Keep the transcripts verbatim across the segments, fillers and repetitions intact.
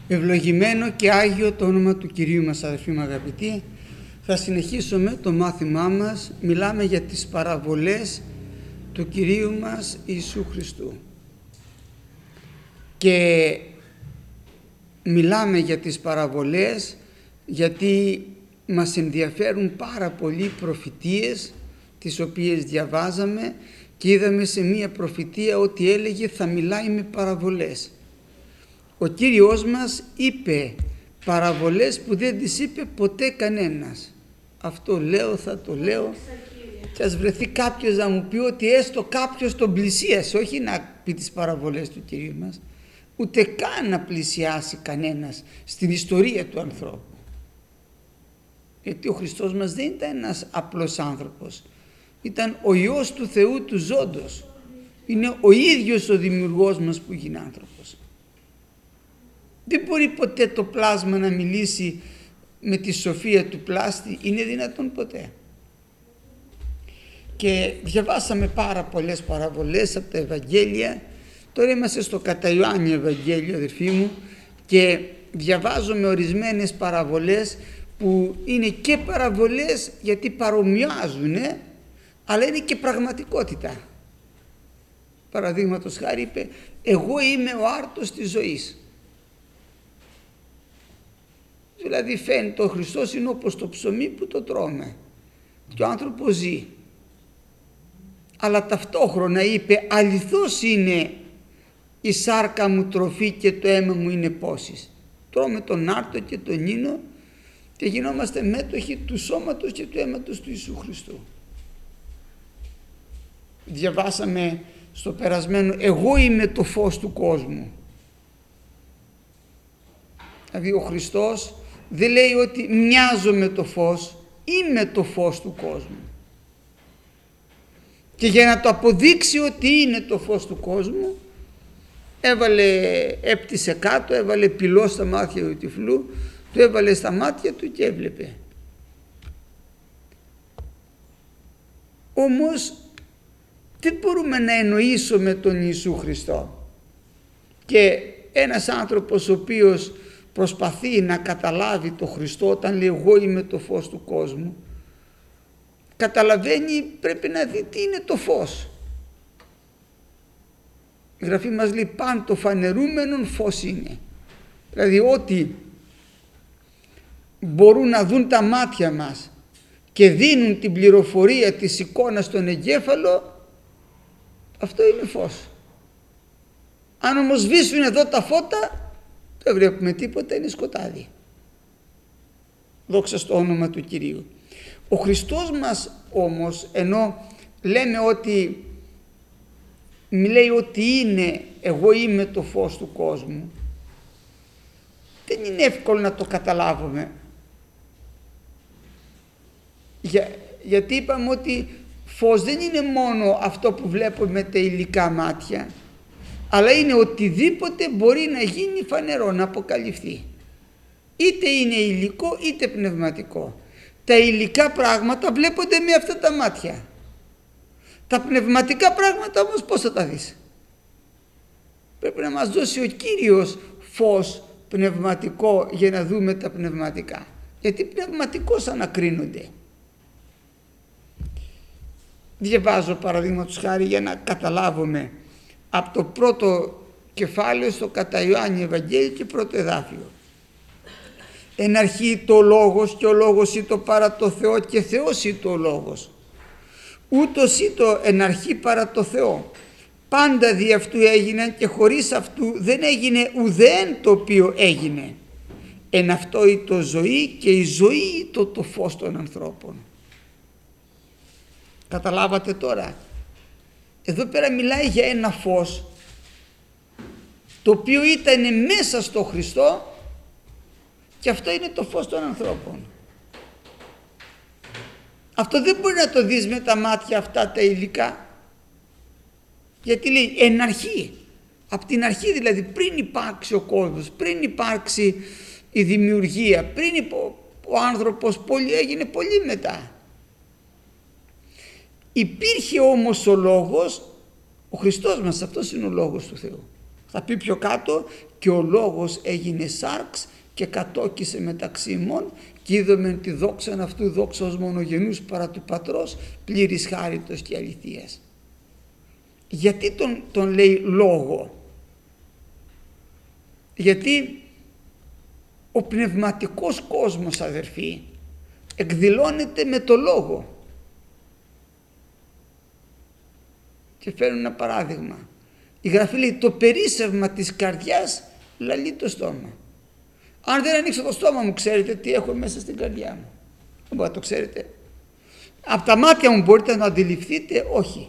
Ευλογημένο και Άγιο το όνομα του Κυρίου μας, αδερφοί μου αγαπητοί. Θα συνεχίσουμε το μάθημά μας. Μιλάμε για τις παραβολές του Κυρίου μας Ιησού Χριστού. Και μιλάμε για τις παραβολές γιατί μας ενδιαφέρουν πάρα πολύ προφητείες τις οποίες διαβάζαμε και είδαμε σε μία προφητεία ότι έλεγε θα μιλάει με παραβολές. Ο Κύριος μας είπε παραβολές που δεν τις είπε ποτέ κανένας. Αυτό λέω, θα το λέω και ας βρεθεί κάποιος να μου πει ότι έστω κάποιος τον πλησίασε, όχι να πει τις παραβολές του Κυρίου μας, ούτε καν να πλησιάσει κανένας στην ιστορία του ανθρώπου. Γιατί ο Χριστός μας δεν ήταν ένας απλός άνθρωπος, ήταν ο Υιός του Θεού του ζώντος. Είναι ο ίδιος ο δημιουργός μας που γίνει άνθρωπος. Δεν μπορεί ποτέ το πλάσμα να μιλήσει με τη σοφία του πλάστη, είναι δυνατόν ποτέ. Και διαβάσαμε πάρα πολλές παραβολές από τα Ευαγγέλια. Τώρα είμαστε στο κατά Ιωάννη Ευαγγέλιο, αδερφοί μου, και διαβάζουμε ορισμένες παραβολές που είναι και παραβολές γιατί παρομοιάζουν, αλλά είναι και πραγματικότητα. Παραδείγματος χάρη είπε, εγώ είμαι ο άρτος της ζωής. Δηλαδή φαίνεται ο Χριστός είναι όπως το ψωμί που το τρώμε και ο άνθρωπος ζει. Αλλά ταυτόχρονα είπε αληθώς είναι η σάρκα μου τροφή και το αίμα μου είναι πόσης. Τρώμε τον άρτο και τον ίνο και γινόμαστε μέτοχοι του σώματος και του αίματος του Ιησού Χριστού. Διαβάσαμε στο περασμένο, εγώ είμαι το φως του κόσμου. Δηλαδή ο Χριστός δεν λέει ότι μοιάζω με το φως, είμαι το φως του κόσμου. Και για να το αποδείξει ότι είναι το φως του κόσμου, έβαλε, έπτυσε κάτω, έβαλε πυλό στα μάτια του τυφλού, του έβαλε στα μάτια του και έβλεπε. Όμως δεν μπορούμε να εννοήσουμε τον Ιησού Χριστό. Και ένας άνθρωπος ο οποίος προσπαθεί να καταλάβει το Χριστό όταν λέει εγώ είμαι το φως του κόσμου, καταλαβαίνει, πρέπει να δει τι είναι το φως. Η Γραφή μας λέει παν το φανερούμενον φως είναι. Δηλαδή ότι μπορούν να δουν τα μάτια μας και δίνουν την πληροφορία της εικόνας στον εγκέφαλο, αυτό είναι φως. Αν όμως σβήσουν εδώ τα φώτα, δεν βλέπουμε τίποτα, είναι σκοτάδι. Δόξα στο όνομα του Κυρίου. Ο Χριστός μας όμως, ενώ λέμε ότι μιλάει ότι είναι εγώ είμαι το φως του κόσμου, δεν είναι εύκολο να το καταλάβουμε. Για, γιατί είπαμε ότι φως δεν είναι μόνο αυτό που βλέπουμε με τα υλικά μάτια, αλλά είναι οτιδήποτε μπορεί να γίνει φανερό, να αποκαλυφθεί. Είτε είναι υλικό είτε πνευματικό. Τα υλικά πράγματα βλέπονται με αυτά τα μάτια. Τα πνευματικά πράγματα όμως πώς θα τα δεις? Πρέπει να μας δώσει ο Κύριος φως πνευματικό για να δούμε τα πνευματικά. Γιατί πνευματικώς ανακρίνονται. Διαβάζω παραδείγματος χάρη για να καταλάβουμε από το πρώτο κεφάλαιο στο κατά Ιωάννη Ευαγγέλιο και πρώτο εδάφιο. Εν αρχή το λόγος και ο λόγος ήτο παρά το Θεό και Θεός ήτο ο λόγος. Ούτως ήτο εν αρχή παρά το Θεό. Πάντα δι' αυτού έγιναν και χωρίς αυτού δεν έγινε ουδέν το οποίο έγινε. Εν αυτό ήτο ζωή και η ζωή ήτο το φως των ανθρώπων. Καταλάβατε τώρα? Εδώ πέρα μιλάει για ένα φως το οποίο ήταν μέσα στο Χριστό και αυτό είναι το φως των ανθρώπων. Αυτό δεν μπορεί να το δεις με τα μάτια αυτά τα υλικά. Γιατί λέει εν αρχή, από την αρχή δηλαδή πριν υπάρξει ο κόσμος, πριν υπάρξει η δημιουργία, πριν ο άνθρωπος πολύ, έγινε πολύ μετά. Υπήρχε όμως ο λόγος, ο Χριστός μας, αυτός είναι ο λόγος του Θεού. Θα πει πιο κάτω, και ο λόγος έγινε σάρξ και κατόκισε μεταξύ ημών και είδομεν τη δόξαν αυτού δόξα ως μονογενούς παρά του Πατρός, πλήρης χάριτος και αληθείας. Γιατί τον, τον λέει λόγο? Γιατί ο πνευματικός κόσμος, αδερφοί, εκδηλώνεται με το λόγο. Και φέρνω ένα παράδειγμα. Η Γραφή λέει, το περίσσευμα της καρδιάς λαλεί το στόμα. Αν δεν ανοίξω το στόμα μου, ξέρετε τι έχω μέσα στην καρδιά μου? Δεν μπορείτε να το ξέρετε. Από τα μάτια μου μπορείτε να το αντιληφθείτε? Όχι.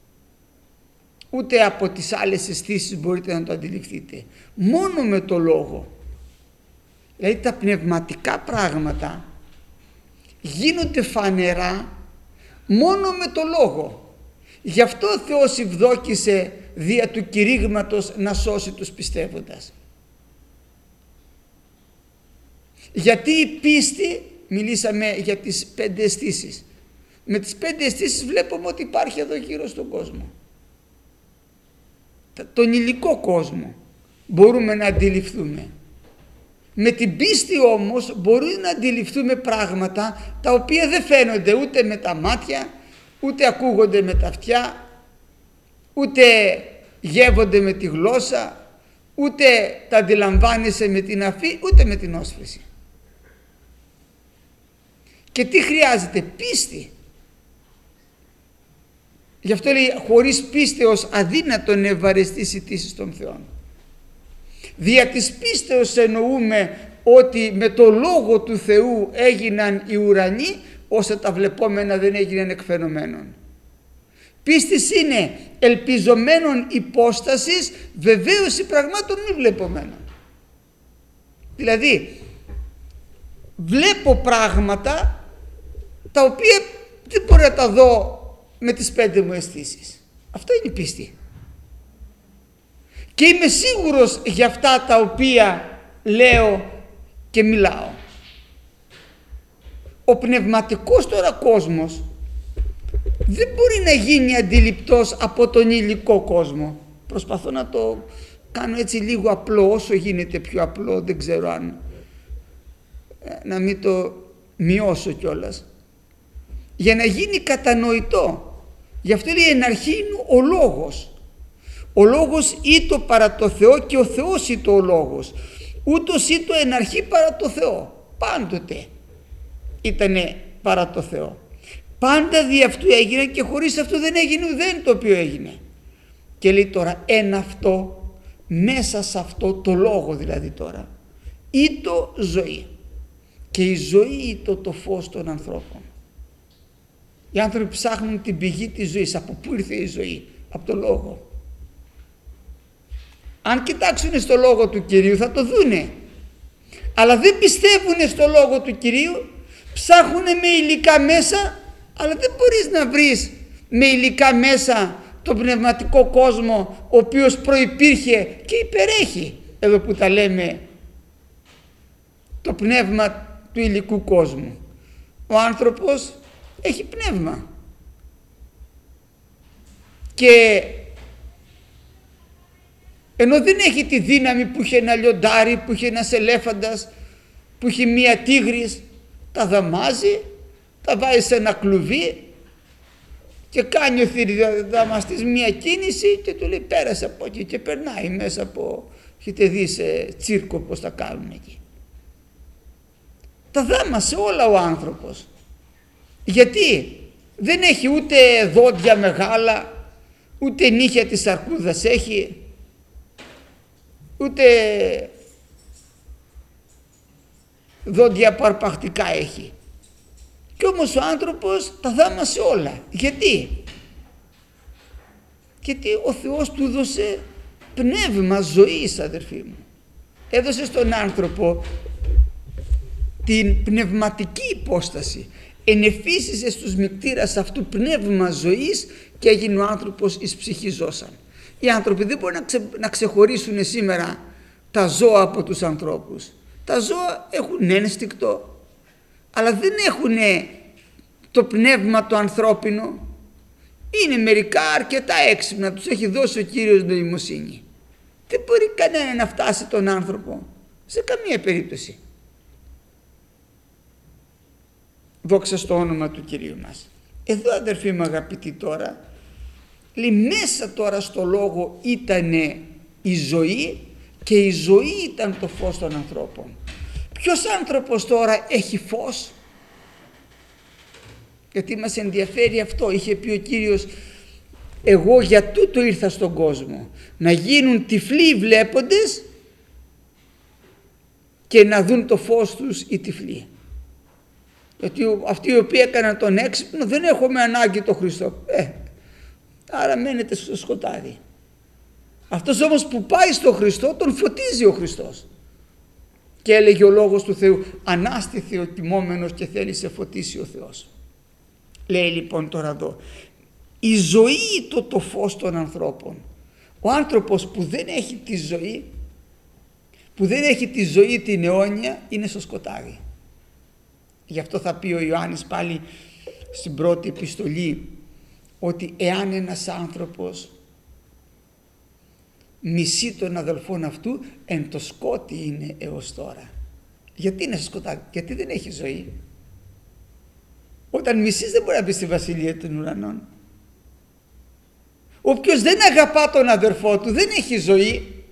Ούτε από τις άλλες αισθήσεις μπορείτε να το αντιληφθείτε. Μόνο με το λόγο. Δηλαδή τα πνευματικά πράγματα γίνονται φανερά μόνο με το λόγο. Γι' αυτό ο Θεός ευδόκησε δια του κηρύγματος να σώσει τους πιστεύοντας. Γιατί η πίστη, μιλήσαμε για τις πέντε αισθήσεις. Με τις πέντε αισθήσεις βλέπουμε ότι υπάρχει εδώ γύρω στον κόσμο. Τον υλικό κόσμο μπορούμε να αντιληφθούμε. Με την πίστη όμως μπορούμε να αντιληφθούμε πράγματα τα οποία δεν φαίνονται ούτε με τα μάτια, ούτε ακούγονται με τα αυτιά, ούτε γεύονται με τη γλώσσα, ούτε τα αντιλαμβάνεσαι με την αφή, ούτε με την όσφρηση. Και τι χρειάζεται? Πίστη. Γι' αυτό λέει, χωρίς πίστεως αδύνατον ευαρεστείς ητήσεις των Θεών. Δια της πίστεως εννοούμε ότι με το λόγο του Θεού έγιναν οι ουρανοί, ώστε τα βλεπόμενα δεν έγιναν εκφαινομένων. Πίστης είναι ελπιζομένων υπόστασης, βεβαίωση πραγμάτων μη βλεπωμένων. Δηλαδή βλέπω πράγματα τα οποία δεν μπορώ να τα δω με τις πέντε μου αισθήσεις. Αυτό είναι η πίστη. Και είμαι σίγουρος για αυτά τα οποία λέω και μιλάω. Ο πνευματικός τώρα κόσμος δεν μπορεί να γίνει αντιληπτός από τον υλικό κόσμο. Προσπαθώ να το κάνω έτσι λίγο απλό, όσο γίνεται πιο απλό, δεν ξέρω αν να μην το μειώσω κιόλας. Για να γίνει κατανοητό. Γι' αυτό λέει εν αρχή είναι ο λόγος. Ο λόγος ήτο παρά το Θεό και ο Θεός ήτο ο λόγος. Ούτως ήτο εν αρχή παρά το Θεό. Πάντοτε ήτανε παρά το Θεό. Πάντα δι' αυτού έγινε και χωρίς αυτό δεν έγινε ουδέν το οποίο έγινε. Και λέει τώρα εν αυτό, μέσα σε αυτό το λόγο δηλαδή τώρα, ήτο ζωή. Και η ζωή ήτο το φως των ανθρώπων. Οι άνθρωποι ψάχνουν την πηγή της ζωής. Από πού ήρθε η ζωή? Από το λόγο. Αν κοιτάξουν στο λόγο του Κυρίου θα το δούνε. Αλλά δεν πιστεύουν στο λόγο του Κυρίου, ψάχνουν με υλικά μέσα, αλλά δεν μπορείς να βρεις με υλικά μέσα τον πνευματικό κόσμο, ο οποίος προϋπήρχε και υπερέχει, εδώ που τα λέμε, το πνεύμα του υλικού κόσμου. Ο άνθρωπος έχει πνεύμα και ενώ δεν έχει τη δύναμη που είχε ένα λιοντάρι, που είχε ένας ελέφαντας, που είχε μία τίγρης, τα δαμάζει, τα βάζει σε ένα κλουβί και κάνει ο θηριδαμαστής μία κίνηση και του λέει πέρασε από εκεί και περνάει μέσα από, έχετε δει σε τσίρκο πως τα κάνουν εκεί. Τα δάμασε όλα ο άνθρωπος. Γιατί δεν έχει ούτε δόντια μεγάλα, ούτε νύχια της αρκούδας έχει, ούτε δόντια παρπακτικά έχει. Και όμως ο άνθρωπος τα δάμασε όλα. Γιατί? Γιατί ο Θεός του έδωσε πνεύμα ζωής, αδερφοί μου. Έδωσε στον άνθρωπο την πνευματική υπόσταση. Ενεφύσισε στους μυκτήρας αυτού πνεύμα ζωής και έγινε ο άνθρωπος εις ψυχή ζώσαν. Οι άνθρωποι δεν μπορούν να, ξε, να ξεχωρίσουν σήμερα τα ζώα από τους ανθρώπους. Τα ζώα έχουν ένστικτο, αλλά δεν έχουν το πνεύμα το ανθρώπινο. Είναι μερικά αρκετά έξυπνα, τους έχει δώσει ο Κύριος νοημοσύνη. Δεν μπορεί κανένα να φτάσει τον άνθρωπο, σε καμία περίπτωση. Δόξα στο όνομα του Κυρίου μας. Εδώ, αδερφοί μου αγαπητοί, τώρα λέει, μέσα τώρα στο λόγο ήτανε η ζωή και η ζωή ήταν το φως των ανθρώπων. Ποιος άνθρωπος τώρα έχει φως? Γιατί μας ενδιαφέρει αυτό. Είχε πει ο Κύριος, εγώ για τούτο ήρθα στον κόσμο, να γίνουν τυφλοί οι βλέποντες και να δουν το φως τους οι τυφλοί. Γιατί αυτοί οι οποίοι έκαναν τον έξυπνο δεν έχουμε ανάγκη το Χριστό. Ε, άρα μένετε στο σκοτάδι. Αυτός όμως που πάει στο Χριστό τον φωτίζει ο Χριστός. Και έλεγε ο Λόγος του Θεού, ανάστη θεοτιμόμενος και θέλει σε φωτίσει ο Θεός. Λέει λοιπόν τώρα εδώ, η ζωή το το φως των ανθρώπων. Ο άνθρωπος που δεν έχει τη ζωή, που δεν έχει τη ζωή την αιώνια, είναι στο σκοτάδι. Γι' αυτό θα πει ο Ιωάννης πάλι στην πρώτη επιστολή, ότι εάν ένας άνθρωπος μισεί τον αδελφόν αυτού, εν το σκότι είναι έως τώρα. Γιατί είναι στο σκοτάδι? Γιατί δεν έχει ζωή. Όταν μισείς δεν μπορεί να μπει στη βασιλεία των ουρανών. Όποιος δεν αγαπά τον αδερφό του δεν έχει ζωή.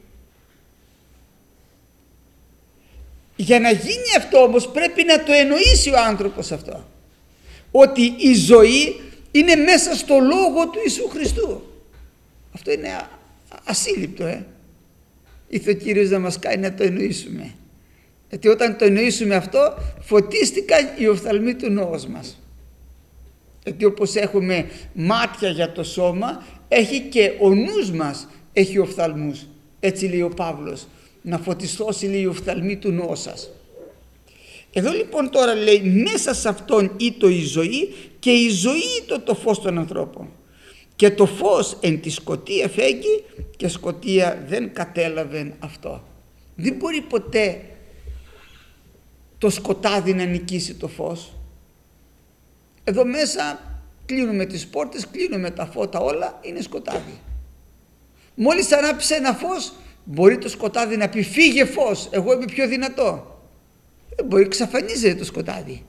Για να γίνει αυτό όμως πρέπει να το εννοήσει ο άνθρωπος αυτό, ότι η ζωή είναι μέσα στο λόγο του Ιησού Χριστού. Αυτό είναι ασύλληπτο, ε. Ήρθε ο Κύριος να μας κάνει να το εννοήσουμε, γιατί όταν το εννοήσουμε αυτό φωτίστηκαν οι οφθαλμοί του νόος μας. Γιατί όπως έχουμε μάτια για το σώμα, έχει και ο νους μας έχει οφθαλμούς. Έτσι λέει ο Παύλος, να φωτιστώσει, λέει, οι οφθαλμοί του νόου σας. Εδώ λοιπόν τώρα λέει, μέσα σε αυτόν ήτο η ζωή και η ζωή ήτο το φως των ανθρώπων. Και το φως εν τη σκοτία φέγγει και σκοτία δεν κατέλαβεν αυτό. Δεν μπορεί ποτέ το σκοτάδι να νικήσει το φως. Εδώ μέσα κλείνουμε τις πόρτες, κλείνουμε τα φώτα, όλα είναι σκοτάδι. Μόλις ανάψει ένα φως, μπορεί το σκοτάδι να πει φύγε φως, εγώ είμαι πιο δυνατό. Δεν μπορεί, εξαφανίζεται το σκοτάδι.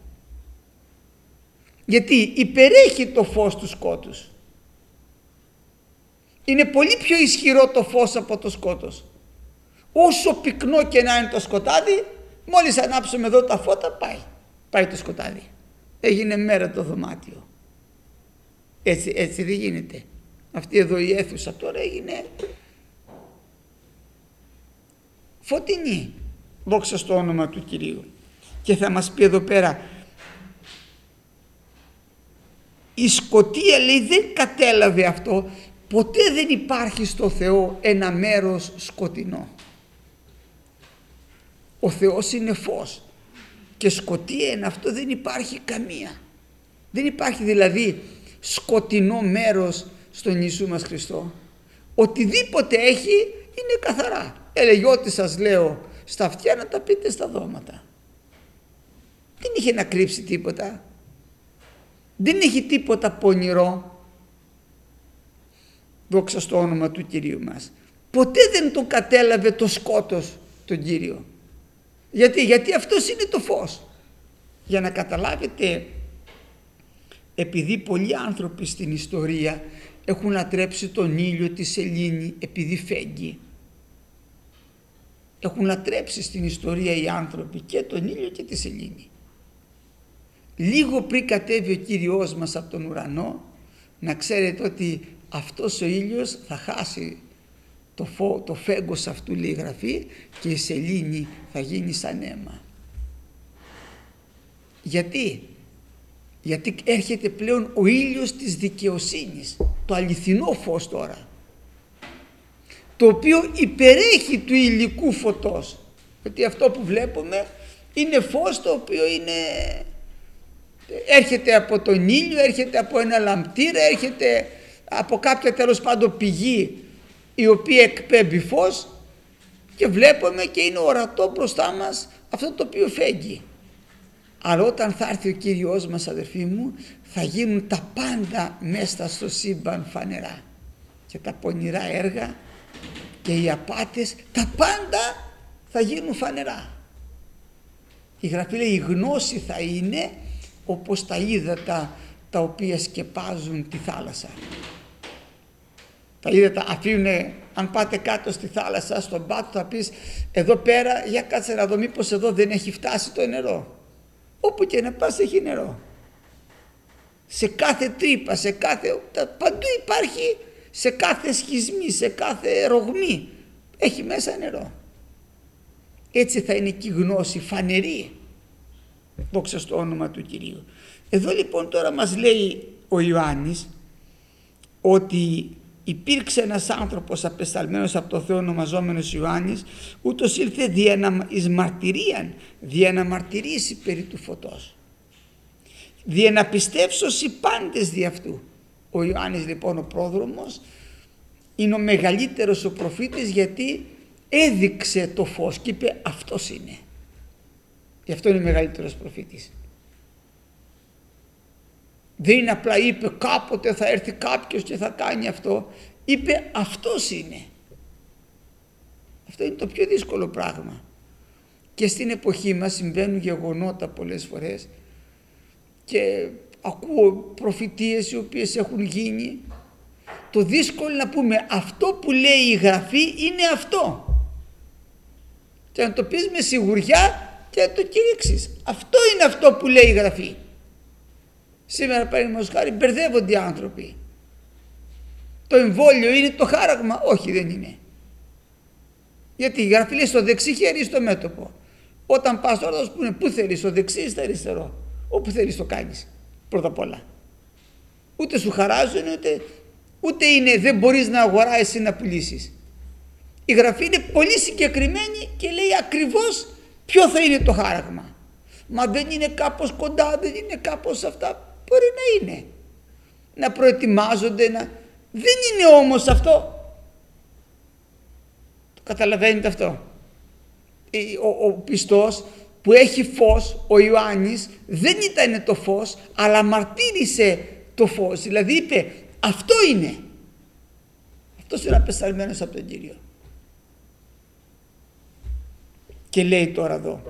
Γιατί υπερέχει το φως του σκότους. Είναι πολύ πιο ισχυρό το φως από το σκότος. Όσο πυκνό και να είναι το σκοτάδι, μόλις ανάψουμε εδώ τα φώτα, πάει. Πάει το σκοτάδι. Έγινε μέρα το δωμάτιο. Έτσι, έτσι δεν γίνεται. Αυτή εδώ η αίθουσα τώρα έγινε φωτεινή. Δόξα στο όνομα του Κυρίου. Και θα μας πει εδώ πέρα, η σκοτία, λέει, δεν κατέλαβε αυτό. Ποτέ δεν υπάρχει στο Θεό ένα μέρος σκοτεινό. Ο Θεός είναι φως και σκοτία είναι αυτό, δεν υπάρχει καμία. Δεν υπάρχει δηλαδή σκοτεινό μέρος στον Ιησού μας Χριστό. Οτιδήποτε έχει είναι καθαρά. Έλεγε, ό,τι σας λέω στα αυτιά να τα πείτε στα δώματα. Δεν είχε να κρύψει τίποτα. Δεν έχει τίποτα πονηρό. Δόξα στο όνομα του Κυρίου μας. Ποτέ δεν τον κατέλαβε το σκότος τον Κύριο. Γιατί, γιατί αυτός είναι το φως. Για να καταλάβετε, επειδή πολλοί άνθρωποι στην ιστορία έχουν λατρέψει τον ήλιο, τη σελήνη, επειδή φέγγει. Έχουν λατρέψει στην ιστορία οι άνθρωποι και τον ήλιο και τη σελήνη. Λίγο πριν κατέβει ο Κύριος μας από τον ουρανό, να ξέρετε ότι αυτός ο ήλιος θα χάσει το, φω, το φέγγος αυτού, λέει η Γραφή, και η σελήνη θα γίνει σαν αίμα. Γιατί? Γιατί έρχεται πλέον ο ήλιος της δικαιοσύνης, το αληθινό φως τώρα, το οποίο υπερέχει του υλικού φωτός. Γιατί αυτό που βλέπουμε είναι φως το οποίο είναι, έρχεται από τον ήλιο, έρχεται από ένα λαμπτήρα, έρχεται από κάποια τέλος πάντων πηγή η οποία εκπέμπει φως και βλέπουμε και είναι ορατό μπροστά μας αυτό το οποίο φέγγει. Αλλά όταν θα έρθει ο Κύριος μας, αδερφοί μου, θα γίνουν τα πάντα μέσα στο σύμπαν φανερά και τα πονηρά έργα και οι απάτες, τα πάντα θα γίνουν φανερά. Η Γραφή λέει η γνώση θα είναι όπως τα ύδατα τα οποία σκεπάζουν τη θάλασσα. Τα ύδατα αφήνουν, αν πάτε κάτω στη θάλασσα, στον πάτο, θα πεις εδώ πέρα, για κάτσε να δω μήπως εδώ δεν έχει φτάσει το νερό. Όπου και να πας έχει νερό. Σε κάθε τρύπα, σε κάθε, παντού υπάρχει, σε κάθε σχισμή, σε κάθε ρογμή έχει μέσα νερό. Έτσι θα είναι και η γνώση φανερή. Δόξα στο όνομα του Κυρίου. Εδώ λοιπόν τώρα μας λέει ο Ιωάννης ότι υπήρξε ένας άνθρωπος απεσταλμένος από το Θεό ονομαζόμενος Ιωάννης, ούτως ήλθε δια να εις μαρτυρίαν, δια να μαρτυρήσει περί του φωτός, δια να πιστεύσωσι πάντες δι' αυτού. Ο Ιωάννης λοιπόν ο πρόδρομος είναι ο μεγαλύτερος ο προφήτης, γιατί έδειξε το φως και είπε αυτός είναι. Γι' αυτό είναι ο μεγαλύτερος προφήτης. Δεν είναι απλά είπε κάποτε θα έρθει κάποιος και θα κάνει αυτό. Είπε αυτός είναι. Αυτό είναι το πιο δύσκολο πράγμα. Και στην εποχή μας συμβαίνουν γεγονότα πολλές φορές και ακούω προφητείες οι οποίες έχουν γίνει. Το δύσκολο να πούμε αυτό που λέει η Γραφή είναι αυτό. Και να το πεις με σιγουριά και να το κηρύξεις. Αυτό είναι αυτό που λέει η Γραφή. Σήμερα παραδείγματος χάρη μπερδεύονται οι άνθρωποι. Το εμβόλιο είναι το χάραγμα. Όχι, δεν είναι. Γιατί η Γραφή λέει στο δεξί χέρι στο μέτωπο. Όταν πας τώρα θα σου πούνε πού θέλεις, στο δεξί ή στο αριστερό. Όπου θέλεις το κάνεις πρώτα απ' όλα. Ούτε σου χαράζουν ούτε, ούτε είναι δεν μπορείς να αγοράσεις ή να πουλήσεις. Η Γραφή είναι πολύ συγκεκριμένη και λέει ακριβώς ποιο θα είναι το χάραγμα. Μα δεν είναι κάπως κοντά, δεν είναι κάπως αυτά. Μπορεί να είναι. Να προετοιμάζονται, να... δεν είναι όμως αυτό. Το καταλαβαίνετε αυτό. Ο, ο πιστός που έχει φως, ο Ιωάννης, δεν ήταν το φως, αλλά μαρτύρησε το φως. Δηλαδή είπε αυτό είναι. Αυτός είναι απεσταλμένος από τον Κύριο. Και λέει τώρα εδώ,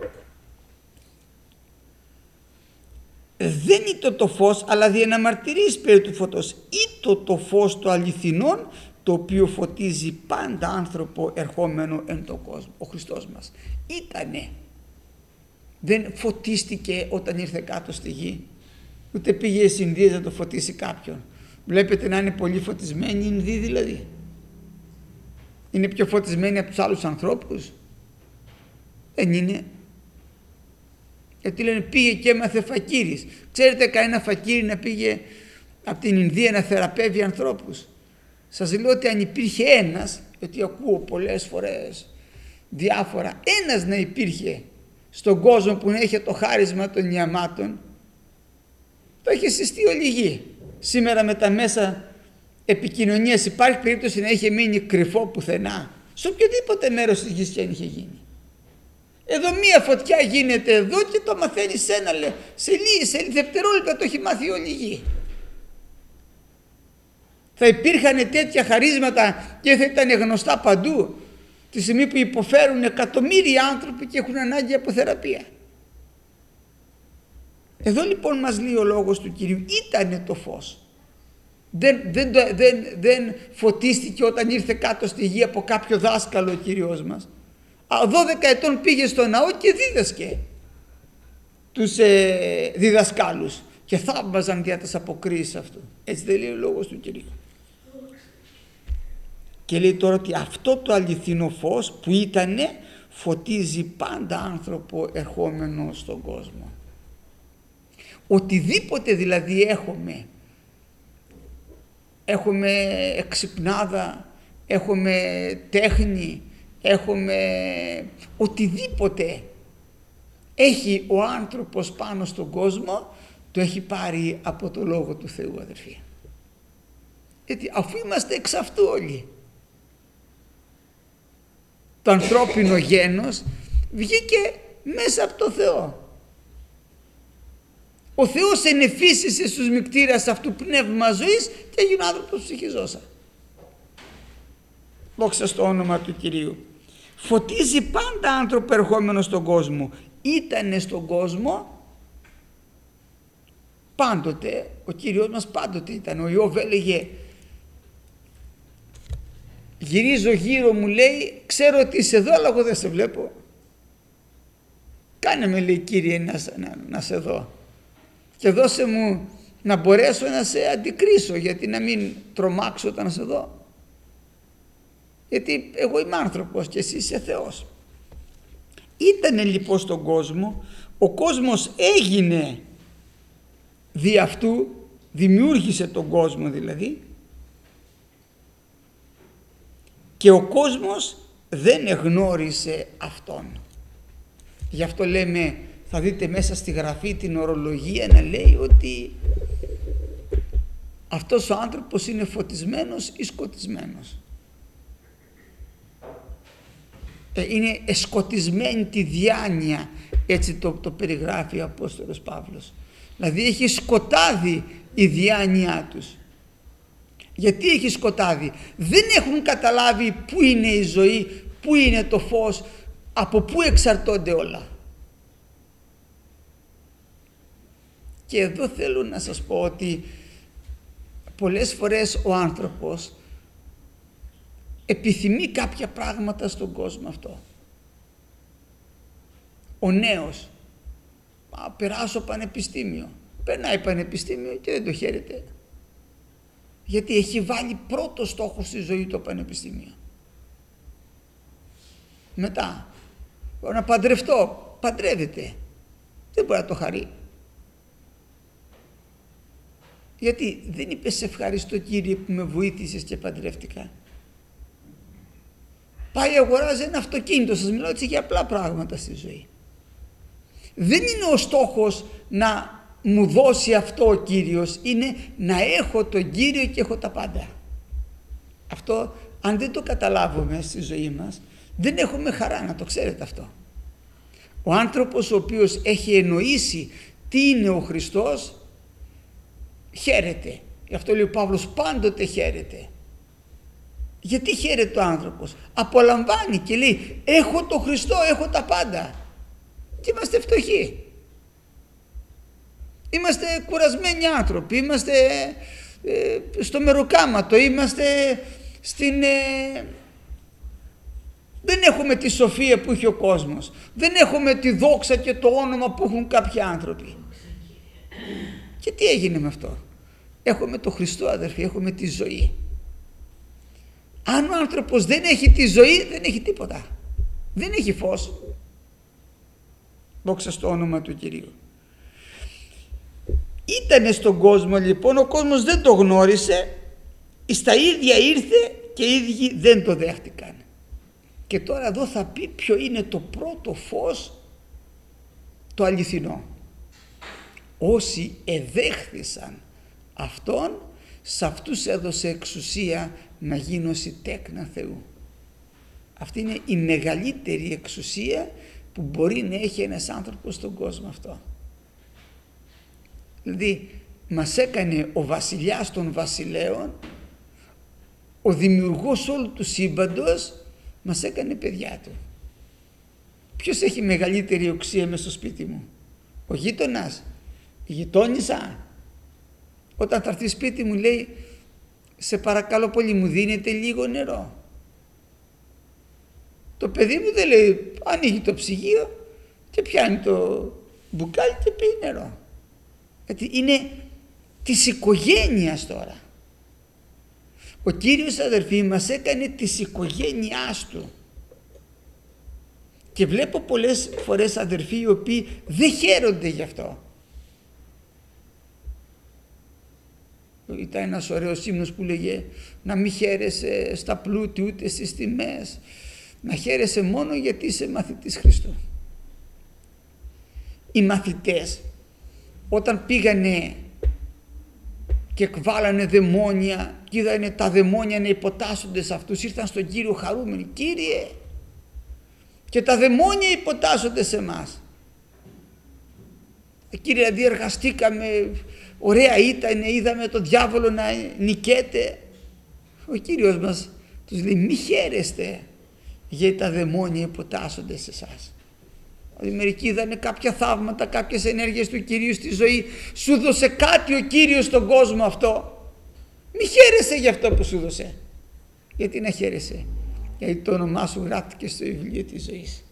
δεν ήτο το φως, αλλά δια να μαρτυρείς περί του φωτός. Ήτο το φως το αληθινόν, το οποίο φωτίζει πάντα άνθρωπο ερχόμενο εν τον κόσμο. Ο Χριστός μας ήτανε. Δεν φωτίστηκε όταν ήρθε κάτω στη γη. Ούτε πήγε στις Ινδίες να το φωτίσει κάποιον. Βλέπετε να είναι πολύ φωτισμένοι οι Ινδοί δηλαδή. Είναι πιο φωτισμένοι από τους άλλους ανθρώπους. Δεν είναι. Γιατί λένε πήγε και έμαθε φακύρης. Ξέρετε κανένα φακύρι να πήγε από την Ινδία να θεραπεύει ανθρώπους? Σας λέω ότι αν υπήρχε ένας, γιατί ακούω πολλές φορές διάφορα, ένας να υπήρχε στον κόσμο που να είχε το χάρισμα των ιαμάτων, το είχε συστεί όλη η γη. Σήμερα με τα μέσα επικοινωνίας υπάρχει περίπτωση να είχε μείνει κρυφό πουθενά, σε οποιοδήποτε μέρος της γης και αν είχε γίνει. Εδώ μία φωτιά γίνεται εδώ και το μαθαίνει σε ένα, σε λίγη, σε δευτερόλεπτα το έχει μάθει όλη η γη. Θα υπήρχαν τέτοια χαρίσματα και θα ήταν γνωστά παντού τη στιγμή που υποφέρουν εκατομμύρια άνθρωποι και έχουν ανάγκη από θεραπεία. Εδώ λοιπόν μας λέει ο λόγος του Κυρίου, ήτανε το φως. Δεν, δεν, δεν, δεν φωτίστηκε όταν ήρθε κάτω στη γη από κάποιο δάσκαλο ο Κύριος μας. δώδεκα ετών πήγε στο ναό και δίδασκε τους ε, διδασκάλους και θαύμαζαν δια τις αποκρίσεις αυτού. Έτσι δεν λέει ο λόγος του Κυρίου. Και λέει τώρα ότι αυτό το αληθινό φως που ήτανε φωτίζει πάντα άνθρωπο ερχόμενο στον κόσμο. Οτιδήποτε δηλαδή έχουμε, έχουμε εξυπνάδα, έχουμε τέχνη, έχουμε οτιδήποτε έχει ο άνθρωπος πάνω στον κόσμο, το έχει πάρει από το Λόγο του Θεού, αδερφοί. Γιατί αφού είμαστε εξ αυτού όλοι, το ανθρώπινο γένος βγήκε μέσα από το Θεό. Ο Θεός ενεφύσισε στους μικτήρας αυτού πνεύμα ζωής και έγινε άνθρωπος ψυχιζώσα. Δόξα στο όνομα του Κυρίου. Φωτίζει πάντα άνθρωπο ερχόμενο στον κόσμο. Ήτανε στον κόσμο πάντοτε, ο Κύριος μας πάντοτε ήταν. Ο Ιώβ έλεγε, γυρίζω γύρω μου, λέει, ξέρω ότι είσαι εδώ αλλά εγώ δεν σε βλέπω. Κάνε με, λέει, Κύριε, να, να, να σε δω και δώσε μου να μπορέσω να σε αντικρίσω, γιατί να μην τρομάξω όταν σε δω, γιατί εγώ είμαι άνθρωπος και εσύ είσαι Θεός. Ήτανε λοιπόν στον κόσμο, ο κόσμος έγινε δι' αυτού, δημιούργησε τον κόσμο δηλαδή, και ο κόσμος δεν εγνώρισε αυτόν. Γι' αυτό λέμε, θα δείτε μέσα στη Γραφή την ορολογία να λέει ότι αυτός ο άνθρωπος είναι φωτισμένος ή σκοτισμένος. Ε, είναι εσκοτισμένη τη διάνοια, έτσι το, το περιγράφει ο Απόστολος Παύλος. Δηλαδή έχει σκοτάδι η διάνοιά τους. Γιατί έχει σκοτάδι? Δεν έχουν καταλάβει πού είναι η ζωή, πού είναι το φως, από πού εξαρτώνται όλα. Και εδώ θέλω να σας πω ότι πολλές φορές ο άνθρωπος επιθυμεί κάποια πράγματα στον κόσμο αυτό. Ο νέος, α, περάσω πανεπιστήμιο, περνάει πανεπιστήμιο και δεν το χαίρεται. Γιατί έχει βάλει πρώτο στόχο στη ζωή το πανεπιστήμιο. Μετά, να παντρευτώ, παντρεύεται, δεν μπορεί να το χαρεί. Γιατί δεν είπε σε ευχαριστώ Κύριε που με βοήθησες και παντρεύτηκα. Πάει αγοράζει ένα αυτοκίνητο, σας μιλάω έτσι για απλά πράγματα στη ζωή. Δεν είναι ο στόχος να μου δώσει αυτό ο Κύριος, είναι να έχω τον Κύριο και έχω τα πάντα. Αυτό αν δεν το καταλάβουμε στη ζωή μας, δεν έχουμε χαρά, να το ξέρετε αυτό. Ο άνθρωπος ο οποίος έχει εννοήσει τι είναι ο Χριστός, χαίρεται. Γι' αυτό λέει ο Παύλος, πάντοτε χαίρεται. Γιατί χαίρεται ο άνθρωπος? Απολαμβάνει και λέει, έχω το Χριστό, έχω τα πάντα. Και είμαστε φτωχοί. Είμαστε κουρασμένοι άνθρωποι, είμαστε ε, στο μεροκάματο, είμαστε στην... Ε, δεν έχουμε τη σοφία που έχει ο κόσμος. Δεν έχουμε τη δόξα και το όνομα που έχουν κάποιοι άνθρωποι. Και τι έγινε με αυτό? Έχουμε το Χριστό, αδερφοί, έχουμε τη ζωή. Αν ο άνθρωπος δεν έχει τη ζωή, δεν έχει τίποτα. Δεν έχει φως. Δόξα στο όνομα του Κυρίου. Ήτανε στον κόσμο λοιπόν, ο κόσμος δεν το γνώρισε, στα ίδια ήρθε και οι ίδιοι δεν το δέχτηκαν. Και τώρα εδώ θα πει ποιο είναι το πρώτο φως, το αληθινό. Όσοι εδέχθησαν αυτόν, σε αυτούς έδωσε εξουσία να γίνωση τέκνα Θεού. Αυτή είναι η μεγαλύτερη εξουσία που μπορεί να έχει ένας άνθρωπος στον κόσμο αυτό. Δηλαδή μας έκανε ο βασιλιάς των βασιλέων, ο δημιουργός όλου του σύμπαντος, μας έκανε παιδιά του. Ποιος έχει μεγαλύτερη εξουσία μες στο σπίτι μου? Ο γείτονας, η γειτόνισσα? Όταν θα έρθει σπίτι μου λέει, σε παρακαλώ πολύ μου δίνετε λίγο νερό? Το παιδί μου δεν λέει, ανοίγει το ψυγείο και πιάνει το μπουκάλι και πίνει νερό. Γιατί είναι της οικογένειας τώρα. Ο Κύριος, αδερφοί, μας έκανε της οικογένειάς του. Και βλέπω πολλές φορές αδερφοί οι οποίοι δεν χαίρονται γι' αυτό. Ήταν ένας ωραίος ύμνος που λέγε να μην χαίρεσαι στα πλούτη ούτε στις τιμές, να χαίρεσαι μόνο γιατί είσαι μαθητής Χριστού. Οι μαθητές όταν πήγανε και εκβάλανε δαιμόνια και είδανε τα δαιμόνια να υποτάσσονται σε αυτούς, ήρθαν στον Κύριο χαρούμενοι, Κύριε, και τα δαιμόνια υποτάσσονται σε εμάς. Κύριε, δηλαδή εργαστήκαμε, ωραία ήταν, είδαμε τον διάβολο να νικέται. Ο Κύριος μας Τους λέει μη χαίρεστε γιατί τα δαιμόνια υποτάσσονται σε εσάς. Δηλαδή μερικοί είδανε κάποια θαύματα, κάποιες ενέργειες του Κυρίου στη ζωή. Σου δώσε κάτι ο Κύριος στον κόσμο αυτό. Μη χαίρεσαι για αυτό που σου δώσε. Γιατί να χαίρεσαι? Γιατί το όνομά σου γράφτηκε στο βιβλίο της ζωής.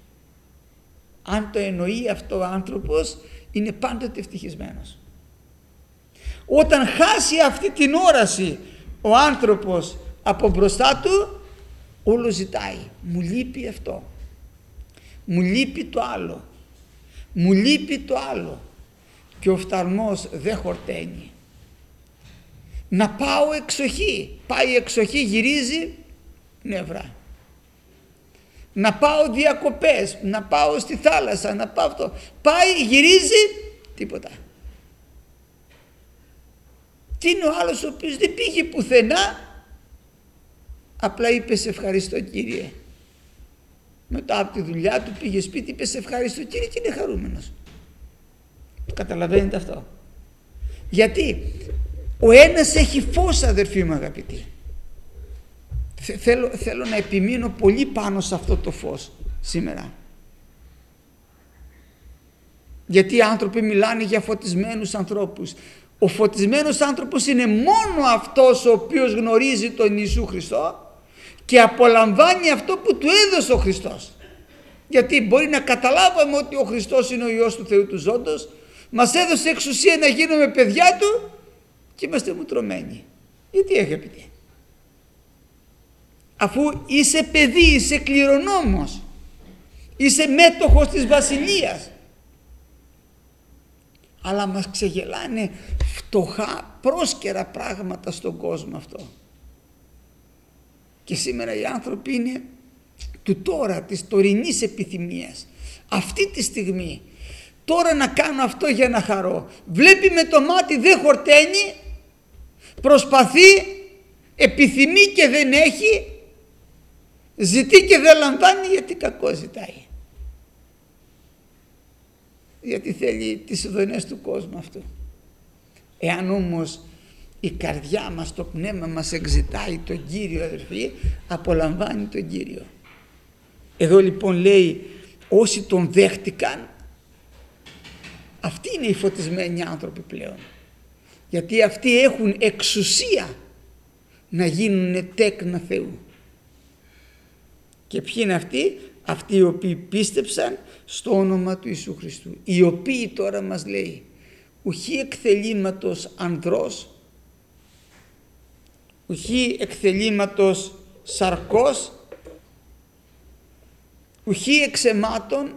Αν το εννοεί αυτό ο άνθρωπος, είναι πάντοτε ευτυχισμένος. Όταν χάσει αυτή την όραση ο άνθρωπος από μπροστά του, όλο ζητάει. Μου λείπει αυτό. Μου λείπει το άλλο. Μου λείπει το άλλο. Και ο οφθαλμός δεν χορταίνει. Να πάω εξοχή. Πάει εξοχή, γυρίζει νεύρα. Να πάω διακοπές, να πάω στη θάλασσα, να πάω αυτό. Πάει, γυρίζει, τίποτα. Τι είναι ο άλλος ο οποίος δεν πήγε πουθενά, απλά είπε σε ευχαριστώ Κύριε. Μετά από τη δουλειά του πήγε σπίτι, είπε σε ευχαριστώ Κύριε και είναι χαρούμενος. Καταλαβαίνετε αυτό? Γιατί ο ένας έχει φως, αδερφοί μου αγαπητοί. Θέλω, θέλω να επιμείνω πολύ πάνω σε αυτό το φως σήμερα. Γιατί οι άνθρωποι μιλάνε για φωτισμένους ανθρώπους. Ο φωτισμένος άνθρωπος είναι μόνο αυτός ο οποίος γνωρίζει τον Ιησού Χριστό και απολαμβάνει αυτό που του έδωσε ο Χριστός. Γιατί μπορεί να καταλάβαμε ότι ο Χριστός είναι ο Υιός του Θεού του Ζώντος, μας έδωσε εξουσία να γίνουμε παιδιά Του και είμαστε μουτρωμένοι. Γιατί αγαπητοί? Αφού είσαι παιδί, είσαι κληρονόμος, είσαι μέτοχος της βασιλείας, αλλά μας ξεγελάνε φτωχά πρόσκαιρα πράγματα στον κόσμο αυτό. Και σήμερα οι άνθρωποι είναι του τώρα, της τωρινής επιθυμίας, αυτή τη στιγμή. Τώρα να κάνω αυτό για να χαρώ. Βλέπει με το μάτι, δεν χορταίνει, προσπαθεί, επιθυμεί και δεν έχει, ζητεί και δεν λαμβάνει γιατί κακό ζητάει. Γιατί θέλει τις ειδονές του κόσμου αυτού. Εάν όμως η καρδιά μας, το πνεύμα μας εξητάει τον Κύριο, αδερφοί, απολαμβάνει τον Κύριο. Εδώ λοιπόν λέει όσοι τον δέχτηκαν, αυτοί είναι οι φωτισμένοι άνθρωποι πλέον. Γιατί αυτοί έχουν εξουσία να γίνουν τέκνα Θεού. Και ποιοι είναι αυτοί? Αυτοί οι οποίοι πίστεψαν στο όνομα του Ιησού Χριστού. Οι οποίοι τώρα μας λέει ουχή εκθελήματος ανδρός, ουχή εκθελήματος σαρκός, ουχή εξαιμάτων.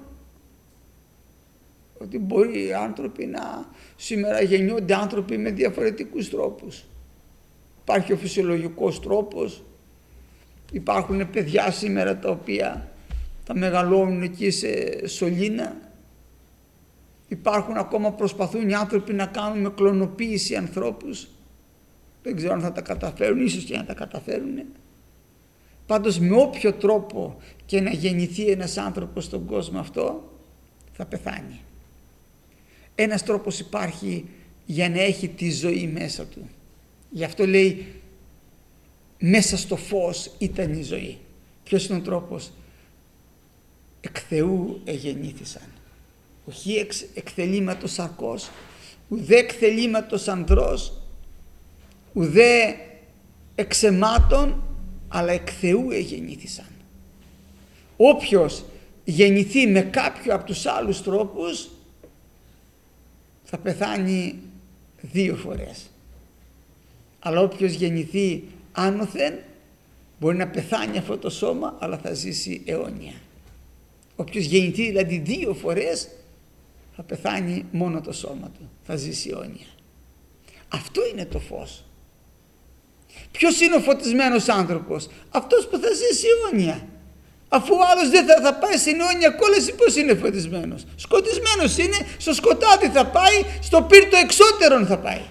Ότι μπορεί οι άνθρωποι να σήμερα γεννιόνται άνθρωποι με διαφορετικούς τρόπους. Υπάρχει ο φυσιολογικός τρόπος, υπάρχουν παιδιά σήμερα τα οποία τα μεγαλώνουν εκεί σε σωλήνα. Υπάρχουν ακόμα, προσπαθούν οι άνθρωποι να κάνουν με κλωνοποίηση ανθρώπους. Δεν ξέρω αν θα τα καταφέρουν, ίσως και να τα καταφέρουν. Πάντως με όποιο τρόπο και να γεννηθεί ένας άνθρωπος στον κόσμο αυτό, θα πεθάνει. Ένας τρόπος υπάρχει για να έχει τη ζωή μέσα του. Γι' αυτό λέει μέσα στο φως ήταν η ζωή. Ποιος είναι ο τρόπος? Εκ Θεού εγεννήθησαν. Όχι εξ, εκθελήματος σαρκός, ουδέ εκθελήματος ανδρός, ουδέ εξαιμάτων, αλλά εκ Θεού εγεννήθησαν. Όποιος γεννηθεί με κάποιο από τους άλλους τρόπους θα πεθάνει δύο φορές. Αλλά όποιος γεννηθεί άνωθεν μπορεί να πεθάνει αυτό το σώμα, αλλά θα ζήσει αιώνια. Όποιος γεννηθεί δηλαδή δύο φορές θα πεθάνει μόνο το σώμα του, θα ζήσει αιώνια. Αυτό είναι το φως. Ποιος είναι ο φωτισμένος άνθρωπος? Αυτός που θα ζήσει αιώνια. Αφού ο άλλος δεν θα, θα πάει στην αιώνια κόλαση, πώς είναι φωτισμένος? Σκοτισμένος είναι, στο σκοτάδι θα πάει, στο πύρτο εξώτερον θα πάει.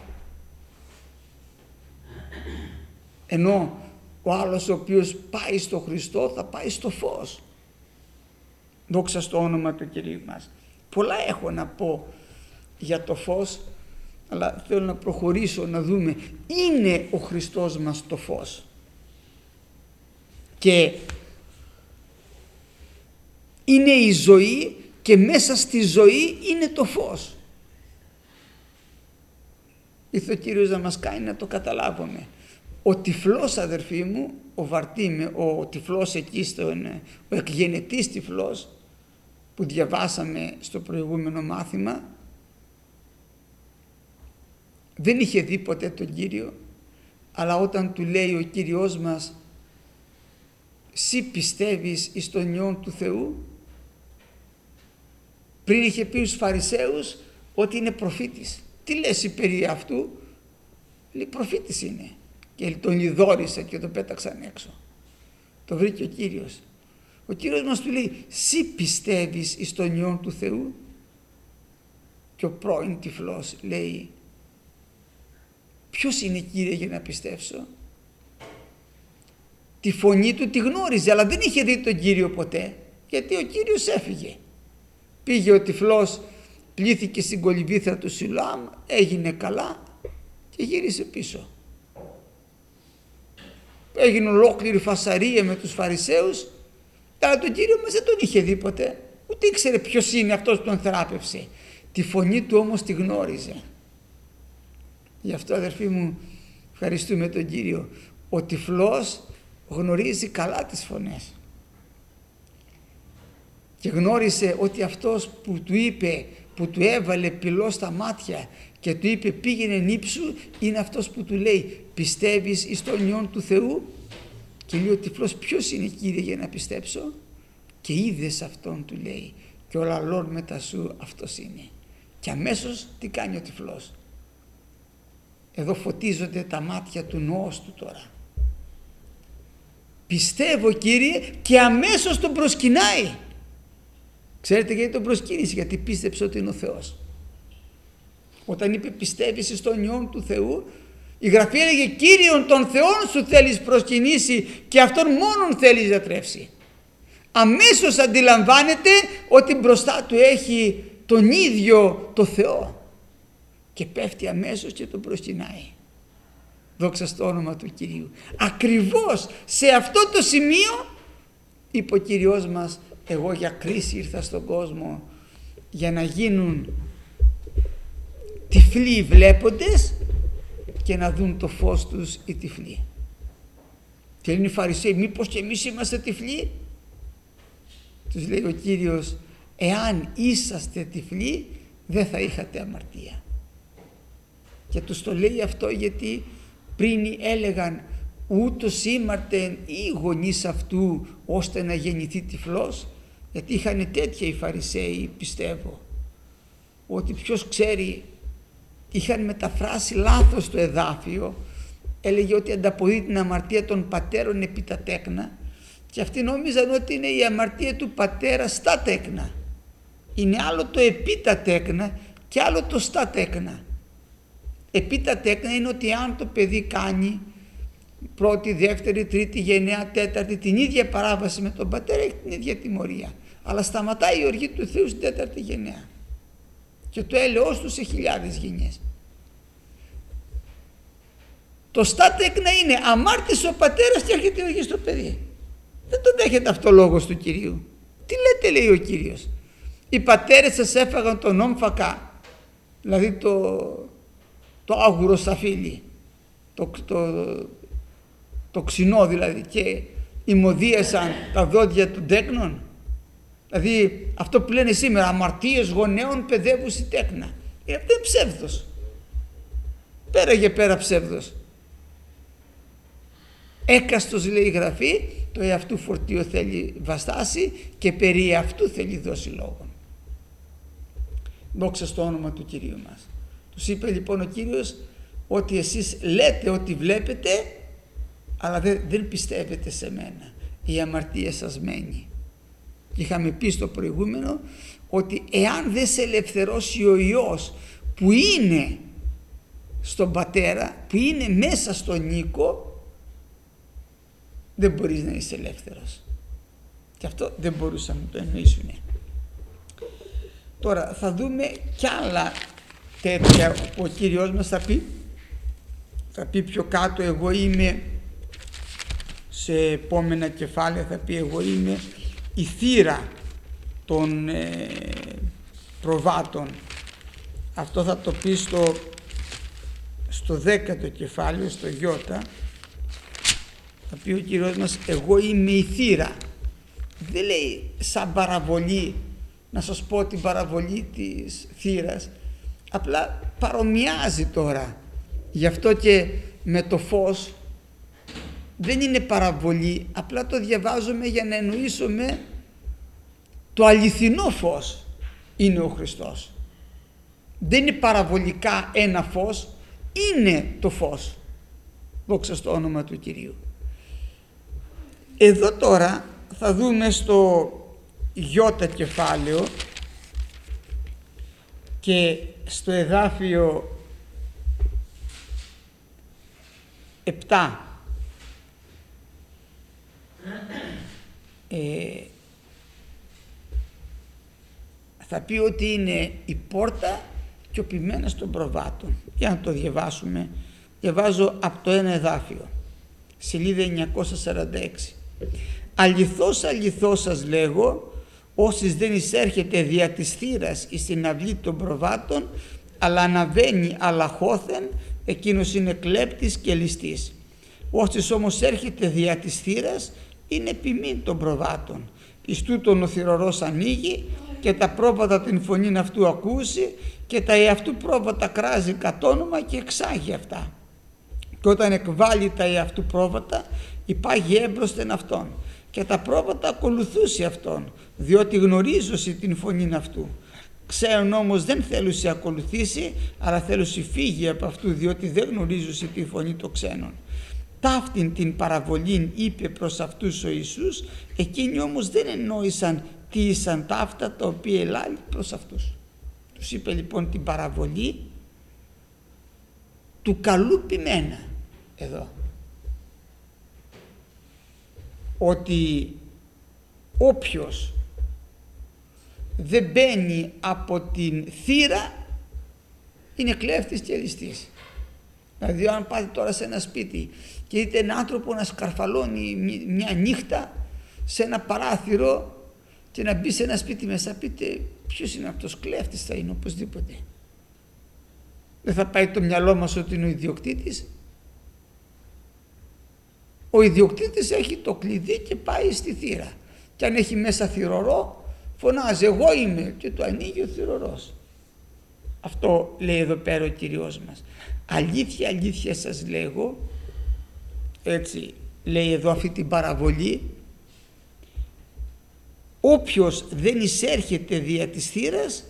Ενώ ο άλλος ο οποίος πάει στο Χριστό θα πάει στο φως. Δόξα στο όνομα του Κυρίου μας. Πολλά έχω να πω για το φως, αλλά θέλω να προχωρήσω να δούμε. Είναι ο Χριστός μας το φως. και είναι η ζωή και μέσα στη ζωή είναι το φως. Ήρθε ο Κύριος να μας κάνει να το καταλάβουμε. Ο τυφλός, αδερφοί μου, ο Βαρτίμε, ο τυφλός εκεί, στον, ο εκγενετής τυφλός που διαβάσαμε στο προηγούμενο μάθημα, δεν είχε δει ποτέ τον Κύριο, αλλά όταν του λέει ο Κύριος μας «Συ πιστεύεις εις τον Υιόν του Θεού», πριν είχε πει στους Φαρισαίους ότι είναι προφήτης. Τι λες περί αυτού? Λέει προφήτης είναι. Και τον λιδόρισε και τον πέταξαν έξω. Το βρήκε ο Κύριος. Ο Κύριος μας του λέει «Συ πιστεύεις εις τον Υιόν του Θεού?» Και ο πρώην τυφλός λέει «Ποιος είναι, Κύριε, για να πιστέψω?» Τη φωνή του τη γνώριζε, αλλά δεν είχε δει τον Κύριο ποτέ, γιατί ο Κύριος έφυγε. Πήγε ο τυφλός, πλήθηκε στην κολυμβήθρα του Σιλοάμ, έγινε καλά και γύρισε πίσω. Έγινε ολόκληρη φασαρία με τους Φαρισαίους, αλλά τον Κύριο μας δεν τον είχε δει ποτέ, ούτε ήξερε ποιος είναι αυτός που τον θεράπευσε. Τη φωνή του όμως τη γνώριζε. Γι' αυτό, αδερφοί μου, ευχαριστούμε τον Κύριο. Ο τυφλός γνωρίζει καλά τις φωνές και γνώρισε ότι αυτός που του είπε, που του έβαλε πυλό στα μάτια και του είπε πήγαινε νύψου, είναι αυτός που του λέει πιστεύεις εις τον Υιόν του Θεού? Και λέει ο τυφλός ποιος είναι, Κύριε, για να πιστέψω? Και είδες αυτόν, του λέει, και ο λαλών μετά σου αυτός είναι. Και αμέσως τι κάνει ο τυφλός? Εδώ φωτίζονται τα μάτια του νόος του τώρα. Πιστεύω, Κύριε, και αμέσως τον προσκυνάει. Ξέρετε γιατί τον προσκύνησε? Γιατί πίστεψε ότι είναι ο Θεός. Όταν είπε πιστεύεις στον Υιόν του Θεού, η Γραφή έλεγε Κύριον τον Θεόν σου θέλεις προσκυνήσει και αυτόν μόνον θέλεις γιατρεύσει. Αμέσως αντιλαμβάνεται ότι μπροστά του έχει τον ίδιο το Θεό και πέφτει αμέσως και τον προσκυνάει. Δόξα στο όνομα του Κυρίου. Ακριβώς σε αυτό το σημείο είπε ο Κύριος μας, εγώ για κρίση ήρθα στον κόσμο, για να γίνουν τυφλοί βλέποντες και να δουν το φως τους οι τυφλοί. Και λένε οι Φαρισαίοι, μήπως και εμείς είμαστε τυφλοί? Τους λέει ο Κύριος, εάν είσαστε τυφλοί δεν θα είχατε αμαρτία. Και τους το λέει αυτό γιατί πριν έλεγαν ούτως ήμαρτεν οι γονείς αυτού ώστε να γεννηθεί τυφλός, γιατί είχαν τέτοια οι Φαρισαίοι, πιστεύω, ότι ποιος ξέρει, είχαν μεταφράσει λάθος το εδάφιο, έλεγε ότι ανταποδεί την αμαρτία των πατέρων επί τα τέκνα και αυτοί νόμιζαν ότι είναι η αμαρτία του πατέρα στα τέκνα. Είναι άλλο το επί τα τέκνα και άλλο το στα τέκνα. Επί τα τέκνα είναι ότι αν το παιδί κάνει πρώτη, δεύτερη, τρίτη γενναία, τέταρτη την ίδια παράβαση με τον πατέρα, έχει την ίδια τιμωρία, αλλά σταματάει η οργή του Θεού στην τέταρτη γενναία και το έλεος του σε χιλιάδες γενιές. Το στα τέκνα είναι αμάρτησε ο πατέρας και έρχεται η οργή στο παιδί. Δεν τον δέχεται αυτό λόγος του Κυρίου. Τι λέτε, λέει ο Κύριος, οι πατέρες σας έφαγαν τον όμφακα, δηλαδή το, το άγουρο σταφύλι, το, το, το ξινό δηλαδή, και ημωδίασαν τα δόντια του τέκνων. Δηλαδή αυτό που λένε σήμερα, αμαρτίες γονέων παιδεύουσι τέκνα, ε, αυτό είναι ψεύδος, πέρα και πέρα ψεύδος. Έκαστος, λέει η Γραφή, το εαυτού φορτίο θέλει βαστάσει και περί αυτού θέλει δώσει λόγο. Δόξα στο όνομα του Κυρίου μας. Τους είπε λοιπόν ο Κύριος ότι εσείς λέτε ότι βλέπετε, αλλά δεν, δεν πιστεύετε σε μένα. Η αμαρτία σας μένει. Είχαμε πει στο προηγούμενο ότι εάν δεν σε ελευθερώσει ο Υιός που είναι στον Πατέρα, που είναι μέσα στον Νίκο, δεν μπορείς να είσαι ελεύθερος. Και αυτό δεν μπορούσαν να το εννοήσουν. Τώρα θα δούμε κι άλλα τέτοια που ο Κύριος μας θα πει. Θα πει πιο κάτω, εγώ είμαι σε επόμενα κεφάλαια θα πει εγώ είμαι η θύρα των ε, προβάτων. Αυτό θα το πει στο, στο δέκατο κεφάλαιο, στο Ιώτα. Θα πει ο Κύριος μας εγώ είμαι η θύρα. Δεν λέει σαν παραβολή, να σας πω την παραβολή της θύρας, απλά παρομοιάζει τώρα. Γι' αυτό και με το φως δεν είναι παραβολή, απλά το διαβάζουμε για να εννοήσουμε το αληθινό φως είναι ο Χριστός. Δεν είναι παραβολικά ένα φως, είναι το φως. Δόξα στο όνομα του Κυρίου. Εδώ τώρα θα δούμε στο Ιώτα κεφάλαιο και στο εδάφιο επτά ε, θα πει ότι είναι η πόρτα και ο ποιμένας των προβάτων. Για να το διαβάσουμε. Διαβάζω από το ένα εδάφιο, σελίδα εννιακόσια σαράντα έξι. Αληθώς, αληθώς σας λέγω, όσοι δεν εισέρχεται δια της θύρας εις την αυλή των προβάτων, αλλά αναβαίνει αλαχώθεν, εκείνος είναι κλέπτης και ληστής. Όσοι όμως έρχεται δια της θύρας, είναι ποιμήν των προβάτων. Εις τούτον ο θυρωρός ανοίγει και τα πρόβατα την φωνήν αυτού ακούσει και τα εαυτού πρόβατα κράζει κατ' όνομα και εξάγει αυτά. Και όταν εκβάλλει τα εαυτού πρόβατα, υπάγει έμπροσθεν αυτόν και τα πρόβατα ακολουθούσε αυτόν, διότι γνωρίζωσε την φωνήν αυτού. Ξέρουν όμως δεν θέλουσι ακολουθήσει, αλλά θέλουσι φύγει από αυτού, διότι δεν γνωρίζουσι τη φωνή των ξένων. Ταύτην την παραβολήν είπε προς αυτούς ο Ιησούς, εκείνοι όμως δεν εννόησαν τι ήσαν ταύτα τα οποία ελάλει προς αυτούς. Τους είπε λοιπόν την παραβολή του καλού ποιμένα εδώ. Ότι όποιος δεν μπαίνει από την θύρα είναι κλέφτης και ληστής. Δηλαδή αν πάτε τώρα σε ένα σπίτι και δείτε έναν άνθρωπο να σκαρφαλώνει μια νύχτα σε ένα παράθυρο και να μπει σε ένα σπίτι μέσα, πείτε ποιος είναι αυτός, κλέφτης θα είναι οπωσδήποτε. Δεν θα πάει το μυαλό μας ότι είναι ο ιδιοκτήτης. Ο ιδιοκτήτης έχει το κλειδί και πάει στη θύρα. Και αν έχει μέσα θυρωρό, φωνάζει εγώ είμαι και το ανοίγει ο θυρωρός. Αυτό λέει εδώ πέρα ο Κύριος μας. Αλήθεια, αλήθεια σας λέγω, έτσι λέει εδώ αυτή την παραβολή, όποιος δεν εισέρχεται δια της θύρας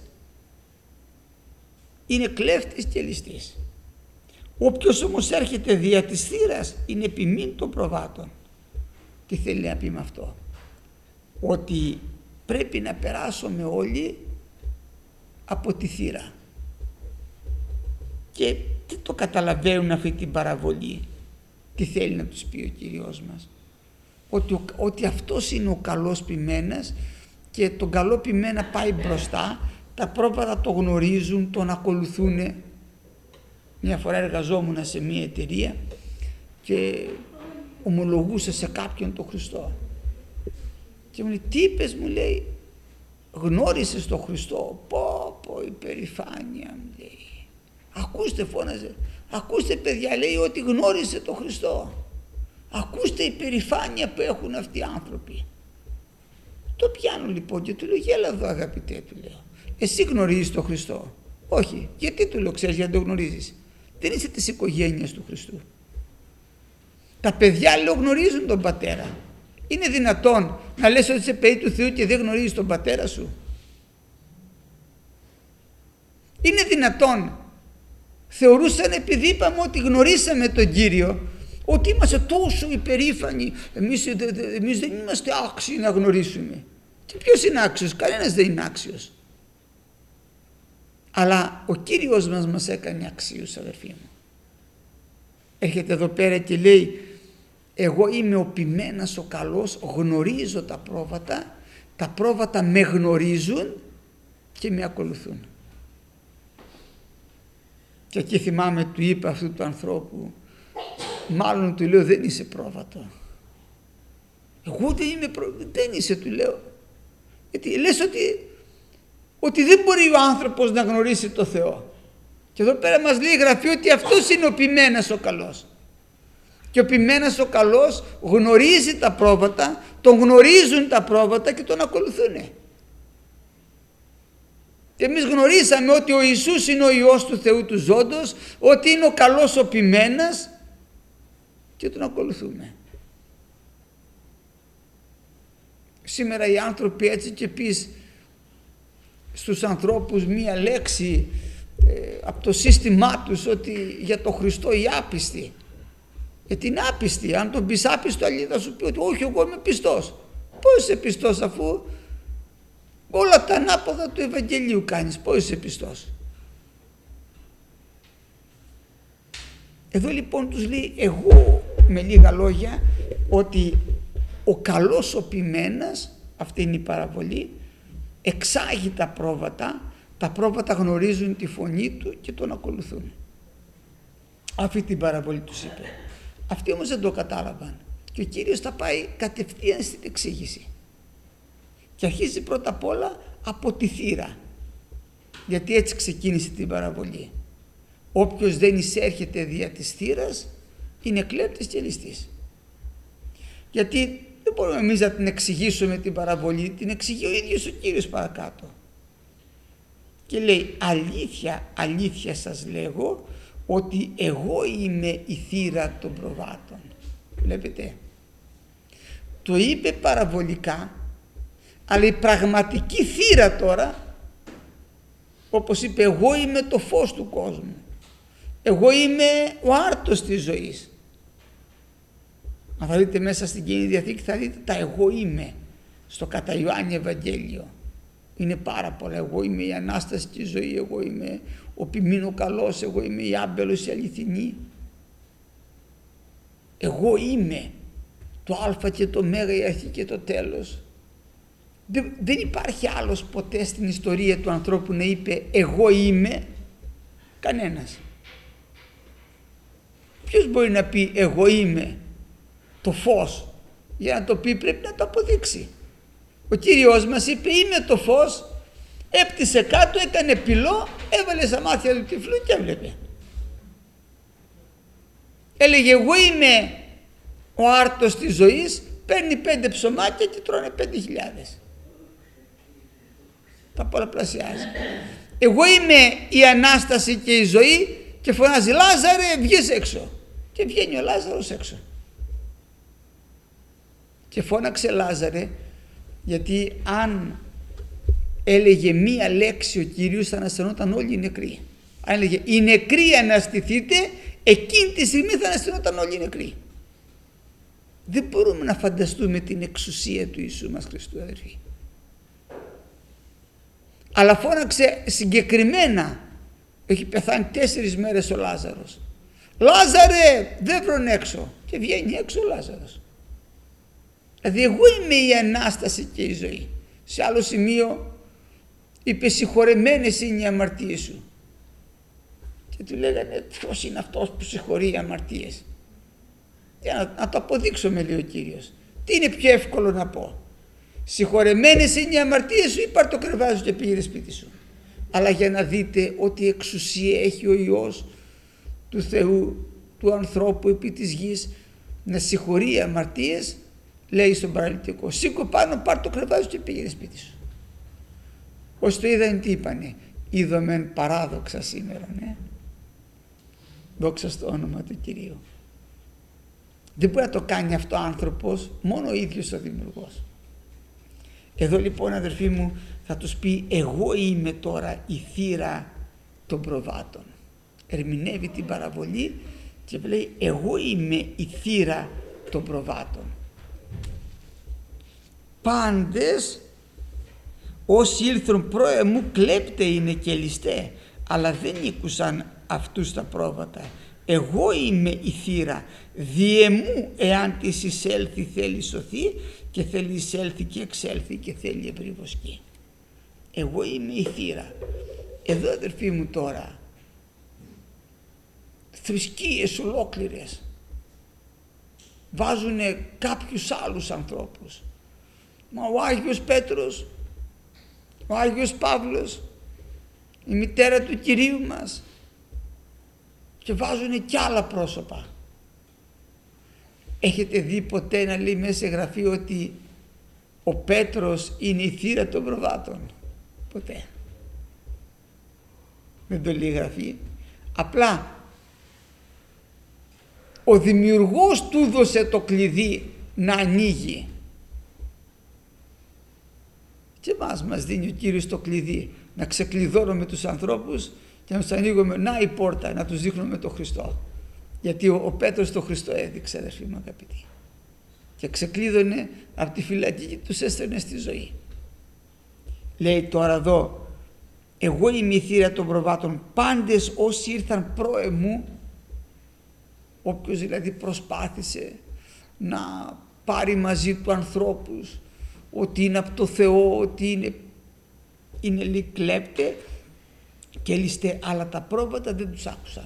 είναι κλέφτης και ληστής. Όποιος όμως έρχεται δια της θύρας είναι ποιμήν των προβάτων. Τι θέλει να πει με αυτό? Ότι πρέπει να περάσουμε όλοι από τη θύρα. Και τι το καταλαβαίνουν αυτή την παραβολή? Τι θέλει να τους πει ο Κύριος μας? Ότι, ότι αυτός είναι ο καλός ποιμένας και τον καλό ποιμένα πάει μπροστά, τα πρόβατα το γνωρίζουν, τον ακολουθούν. Μια φορά εργαζόμουν σε μια εταιρεία και ομολογούσα σε κάποιον τον Χριστό και μου λέει, τι είπες? Μου λέει, γνώρισες τον Χριστό? Πω πω, υπερηφάνεια, μου λέει. Ακούστε, φώναζε, ακούστε παιδιά, λέει, ότι γνώρισε τον Χριστό. Ακούστε η υπερηφάνεια που έχουν αυτοί οι άνθρωποι. Το πιάνω λοιπόν και του λέω, γέλα εδώ αγαπητέ, του λέω, εσύ γνωρίζεις τον Χριστό? Όχι. Γιατί? Του λέω, ξέρεις γιατί το γνωρίζεις? Δεν είσαι της οικογένειας του Χριστού. Τα παιδιά, λέω, γνωρίζουν τον πατέρα. Είναι δυνατόν να λες ότι είσαι παιδί του Θεού και δεν γνωρίζεις τον πατέρα σου? Είναι δυνατόν? Θεωρούσαν, επειδή είπαμε ότι γνωρίσαμε τον Κύριο, ότι είμαστε τόσο υπερήφανοι, εμείς, εμείς δεν είμαστε άξιοι να γνωρίσουμε. Και ποιος είναι άξιος? Κανένας δεν είναι άξιος. Αλλά ο Κύριος μας μας έκανε αξίους, αδερφοί μου. Έρχεται εδώ πέρα και λέει, εγώ είμαι ο ποιμένας ο καλός, γνωρίζω τα πρόβατα, τα πρόβατα με γνωρίζουν και με ακολουθούν. Και εκεί θυμάμαι του είπα αυτού του ανθρώπου, μάλλον του λέω, δεν είσαι πρόβατο, Εγώ δεν είμαι προ... δεν είσαι, του λέω. Γιατί λες ότι, ότι δεν μπορεί ο άνθρωπος να γνωρίσει το Θεό. Και εδώ πέρα μας λέει η Γραφή ότι αυτός είναι ο ποιμένας ο καλός. Και ο ποιμένας ο καλός γνωρίζει τα πρόβατα, τον γνωρίζουν τα πρόβατα και τον ακολουθούν. Και εμείς γνωρίσαμε ότι ο Ιησούς είναι ο Υιός του Θεού του ζώντος, ότι είναι ο καλός ο ποιμένας και τον ακολουθούμε. Σήμερα οι άνθρωποι έτσι και πεις στους ανθρώπους μία λέξη ε, από το σύστημά τους ότι για το Χριστό οι άπιστοι. Γιατί είναι άπιστοι. Αν τον πεις άπιστο, αλλή θα σου πει ότι όχι, εγώ είμαι πιστός. Πώς είσαι πιστός αφού όλα τα ανάποδα του Ευαγγελίου κάνεις? Πώς είσαι πιστός? Εδώ λοιπόν τους λέει, εγώ με λίγα λόγια, ότι ο καλός ο ποιμένας, αυτή είναι η παραβολή, εξάγει τα πρόβατα, τα πρόβατα γνωρίζουν τη φωνή του και τον ακολουθούν. Αυτή την παραβολή τους είπε. Αυτοί όμως δεν το κατάλαβαν και ο Κύριος θα πάει κατευθείαν στην εξήγηση και αρχίζει πρώτα απ' όλα από τη θύρα, γιατί έτσι ξεκίνησε την παραβολή. Όποιος δεν εισέρχεται δια της θύρας είναι κλέπτης και ληστής. Γιατί δεν μπορούμε εμείς να την εξηγήσουμε την παραβολή, την εξηγεί ο ίδιος ο Κύριος παρακάτω. Και λέει, αλήθεια, αλήθεια σας λέγω ότι εγώ είμαι η θύρα των προβάτων. Βλέπετε, το είπε παραβολικά, αλλά η πραγματική θύρα τώρα, όπως είπε, εγώ είμαι το φως του κόσμου, εγώ είμαι ο άρτος της ζωής. Αν θα δείτε μέσα στην Καινή Διαθήκη θα δείτε τα εγώ είμαι στο κατά Ιωάννη Ευαγγέλιο. Είναι πάρα πολλά. Εγώ είμαι η Ανάσταση και η ζωή, εγώ είμαι ο ποιμήν ο καλός, εγώ είμαι η άμπελος η αληθινή. Εγώ είμαι το α και το μέγα, η αρχή και το τέλος. Δεν, δεν υπάρχει άλλος ποτέ στην ιστορία του ανθρώπου να είπε εγώ είμαι, κανένας. Ποιος μπορεί να πει εγώ είμαι το φως? Για να το πει πρέπει να το αποδείξει. Ο Κύριος μας είπε είμαι το φως, έπτυσε κάτω, έκανε πυλό, έβαλε στα μάτια του τυφλού και έβλεπε. Έλεγε εγώ είμαι ο άρτος της ζωής, παίρνει πέντε ψωμάκια και τρώνε πέντε χιλιάδες. Τα πολλαπλασιάζει. Εγώ είμαι η Ανάσταση και η ζωή και φωνάζει Λάζαρε βγες έξω. Και βγαίνει ο Λάζαρος έξω. Και φώναξε Λάζαρε γιατί αν έλεγε μία λέξη ο Κύριος θα αναστενόταν όλοι οι νεκροί. Αν έλεγε οι νεκροί αναστηθείτε, εκείνη τη στιγμή θα αναστενόταν όλοι οι νεκροί. Δεν μπορούμε να φανταστούμε την εξουσία του Ιησού μας Χριστού, αδερφοί. Αλλά φώναξε συγκεκριμένα, έχει πεθάνει τέσσερις μέρες ο Λάζαρος. Λάζαρε δεν βρουν έξω. Και βγαίνει έξω ο Λάζαρος. Δηλαδή εγώ είμαι η Ανάσταση και η ζωή. Σε άλλο σημείο είπε συγχωρεμένες είναι οι αμαρτίες σου. Και του λέγανε ποιος είναι αυτός που συγχωρεί οι αμαρτίες? Για να, να το αποδείξουμε, λέει ο Κύριος. Τι είναι πιο εύκολο να πω? Συγχωρεμένες είναι οι αμαρτίες σου ή πάρ' το κρεβάζι σου και πήγαινε σπίτι σου? Αλλά για να δείτε ότι εξουσία έχει ο Υιός του Θεού, του ανθρώπου επί της γης, να συγχωρεί οι αμαρτίες, λέει στον παραλυτικό σήκω πάνω, πάρ' το κρεβάζι σου και πήγαινε σπίτι σου. Όσοι το είδαν τι είπανε? Είδομεν παράδοξα σήμερα, ναι. Δόξα στο όνομα του Κυρίου. Δεν μπορεί να το κάνει αυτό ο άνθρωπος, μόνο ο ίδιος ο δημιουργός. Εδώ λοιπόν, αδερφοί μου, θα τους πει εγώ είμαι τώρα η θύρα των προβάτων. Ερμηνεύει την παραβολή και λέει εγώ είμαι η θύρα των προβάτων. Πάντες όσοι ήλθουν προ εμού κλέπτε είναι και ληστέ, αλλά δεν ήκουσαν αυτούς τα πρόβατα. Εγώ είμαι η θύρα, διεμού εάν της εισέλθει θέλει σωθεί και θέλει εισέλθει και εξέλθει και θέλει ευρύβοσκή. Εγώ είμαι η θύρα. Εδώ, αδερφοί μου, τώρα θρησκείες ολόκληρες βάζουν κάποιους άλλους ανθρώπους. Μα ο Άγιος Πέτρος, ο Άγιος Παύλος, η μητέρα του Κυρίου μας, και βάζουν κι άλλα πρόσωπα. Έχετε δει ποτέ να λέει μέσα σε γραφή ότι ο Πέτρος είναι η θύρα των προβάτων? Ποτέ. Δεν το λέει η γραφή. Απλά ο δημιουργός του δώσε το κλειδί να ανοίγει. Και εμάς μας δίνει ο Κύριος το κλειδί να ξεκλειδώνουμε τους ανθρώπους και να τους ανοίγουμε, να η πόρτα, να τους δείχνουμε τον Χριστό. Γιατί ο, ο Πέτρος τον Χριστό έδειξε, αδερφοί μου αγαπητοί, και ξεκλείδωνε από τη φυλακή και τους έστελνε στη ζωή. Λέει τώρα εδώ, εγώ είμαι η θύρα των προβάτων, πάντες όσοι ήρθαν προ εμού, όποιος δηλαδή προσπάθησε να πάρει μαζί του ανθρώπους, ότι είναι από το Θεό, ότι είναι, είναι λέει κλέπτε και ληστέ, αλλά τα πρόβατα δεν τους άκουσαν.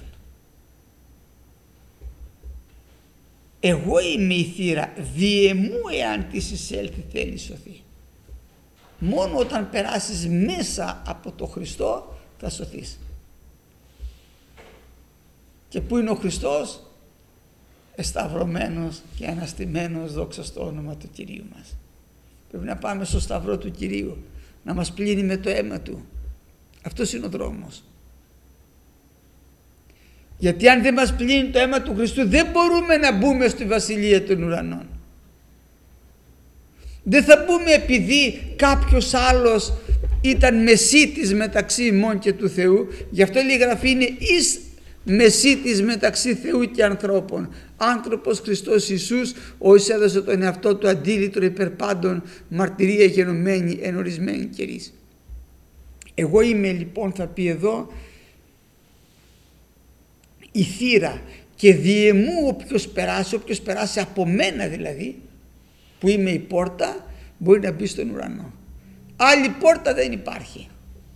Εγώ είμαι η θύρα, διεμού εάν της εισέλθει θέλει σωθεί. Μόνο όταν περάσεις μέσα από το Χριστό θα σωθείς. Και πού είναι ο Χριστός? Εσταυρωμένος και αναστημένος, δόξα στο όνομα του Κυρίου μας. Πρέπει να πάμε στο σταυρό του Κυρίου, να μας πλύνει με το αίμα Του. Αυτός είναι ο δρόμος. Γιατί αν δεν μας πλύνει το αίμα του Χριστού, δεν μπορούμε να μπούμε στη Βασιλεία των Ουρανών. Δεν θα μπούμε επειδή κάποιος άλλος ήταν μεσίτης μεταξύ ημών και του Θεού. Γι' αυτό η Γραφή είναι εις μεσίτης μεταξύ Θεού και ανθρώπων. Άνθρωπος Χριστός Ιησούς, ο οποίος έδωσε τον εαυτό του αντίλητρο υπέρ πάντων, μαρτυρία γενομένη εν ορισμένη καιρής. Εγώ είμαι λοιπόν, θα πει εδώ, η θύρα, και διεμού όποιος περάσει, όποιος περάσει από μένα δηλαδή, που είμαι η πόρτα, μπορεί να μπει στον ουρανό. Άλλη πόρτα δεν υπάρχει.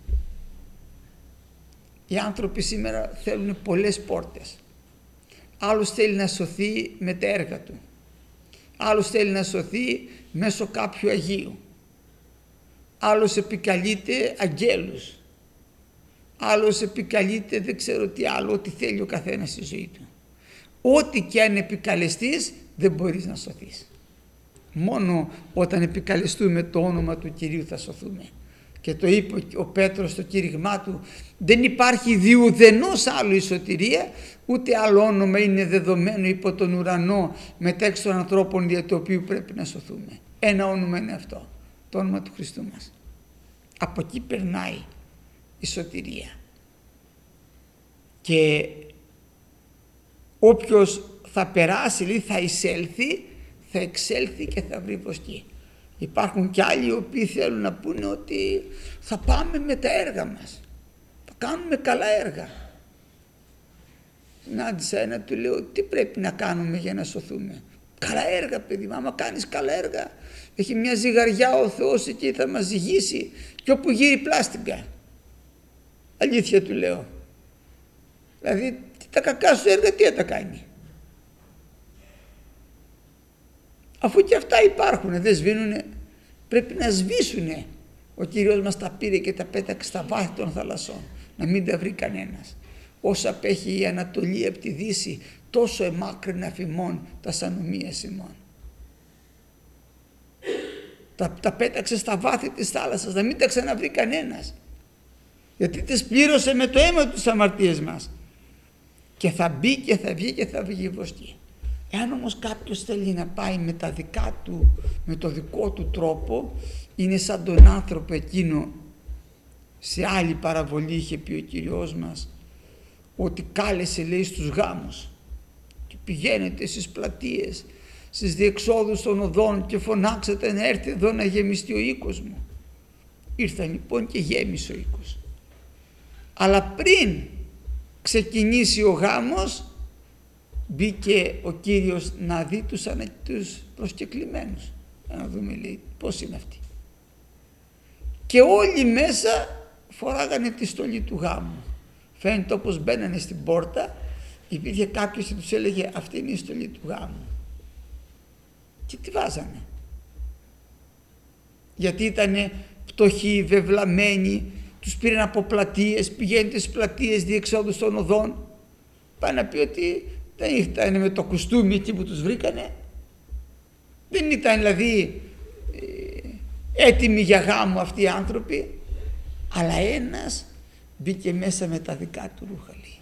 Οι άνθρωποι σήμερα θέλουν πολλές πόρτες. Άλλος θέλει να σωθεί με τα έργα του. Άλλος θέλει να σωθεί μέσω κάποιου Αγίου. Άλλος επικαλείται αγγέλους. Άλλος επικαλείται δεν ξέρω τι άλλο, ό,τι θέλει ο καθένας στη ζωή του. Ό,τι και αν επικαλεστείς δεν μπορείς να σωθείς. Μόνο όταν επικαλεστούμε το όνομα του Κυρίου θα σωθούμε. Και το είπε ο Πέτρος στο κήρυγμά του, δεν υπάρχει διουδενός άλλου η σωτηρία, ούτε άλλο όνομα είναι δεδομένο υπό τον ουρανό μεταξύ των ανθρώπων δια του οποίου πρέπει να σωθούμε. Ένα όνομα είναι αυτό, το όνομα του Χριστού μας. Από εκεί περνάει η σωτηρία. Και όποιος θα περάσει, δηλαδή θα εισέλθει, θα εξέλθει και θα βρει βοσκή. Υπάρχουν και άλλοι οι οποίοι θέλουν να πούνε ότι θα πάμε με τα έργα μας, θα κάνουμε καλά έργα. Συνάντησα ένα, του λέω, τι πρέπει να κάνουμε για να σωθούμε? Καλά έργα, παιδί μου, άμα κάνεις καλά έργα, έχει μια ζυγαριά ο Θεός εκεί, θα μας ζυγίσει και όπου γύρει πλάστιγκα. Αλήθεια του λέω. Δηλαδή τα κακά σου έργα τι θα τα κάνει? Αφού και αυτά υπάρχουν, δεν σβήνουνε, πρέπει να σβήσουνε. Ο Κύριος μας τα πήρε και τα πέταξε στα βάθη των θαλασσών, να μην τα βρει κανένας. Όσο απέχει η Ανατολή από τη Δύση, τόσο εμάκρυνα φημών τα σανομίας ημών. Τα, τα πέταξε στα βάθη της θάλασσας, να μην τα ξαναβρει κανένας. Γιατί τις πλήρωσε με το αίμα του τις αμαρτίες μας. Και θα μπει και θα βγει και θα βγει βοσκή. Εάν όμως κάποιος θέλει να πάει με τα δικά του, με το δικό του τρόπο, είναι σαν τον άνθρωπο εκείνο, σε άλλη παραβολή είχε πει ο Κυριός μας, ότι κάλεσε λέει στους γάμους και πηγαίνετε στις πλατείες, στις διεξόδους των οδών και φωνάξατε να έρθει εδώ να γεμιστεί ο οίκος μου. Ήρθαν λοιπόν και γέμισε ο οίκος. Αλλά πριν ξεκινήσει ο γάμος, μπήκε ο Κύριος να δει τους, ανα... τους προσκεκλημένους. Να δούμε λέει πώς είναι αυτοί. Και όλοι μέσα φοράγανε τη στολή του γάμου. Φαίνεται όπως μπαίνανε στην πόρτα, υπήρχε κάποιος και τους έλεγε αυτή είναι η στολή του γάμου. και τη βάζανε. Γιατί ήταν πτωχοί, βεβλαμένοι, τους πήραν από πλατείες, πηγαίνετε στις πλατείες διεξόδους των οδών. Πάει να πει ότι δεν ήταν με το κουστούμι εκεί που τους βρήκανε. Δεν ήταν δηλαδή έτοιμοι για γάμο αυτοί οι άνθρωποι. Αλλά ένας μπήκε μέσα με τα δικά του ρούχα, λέει.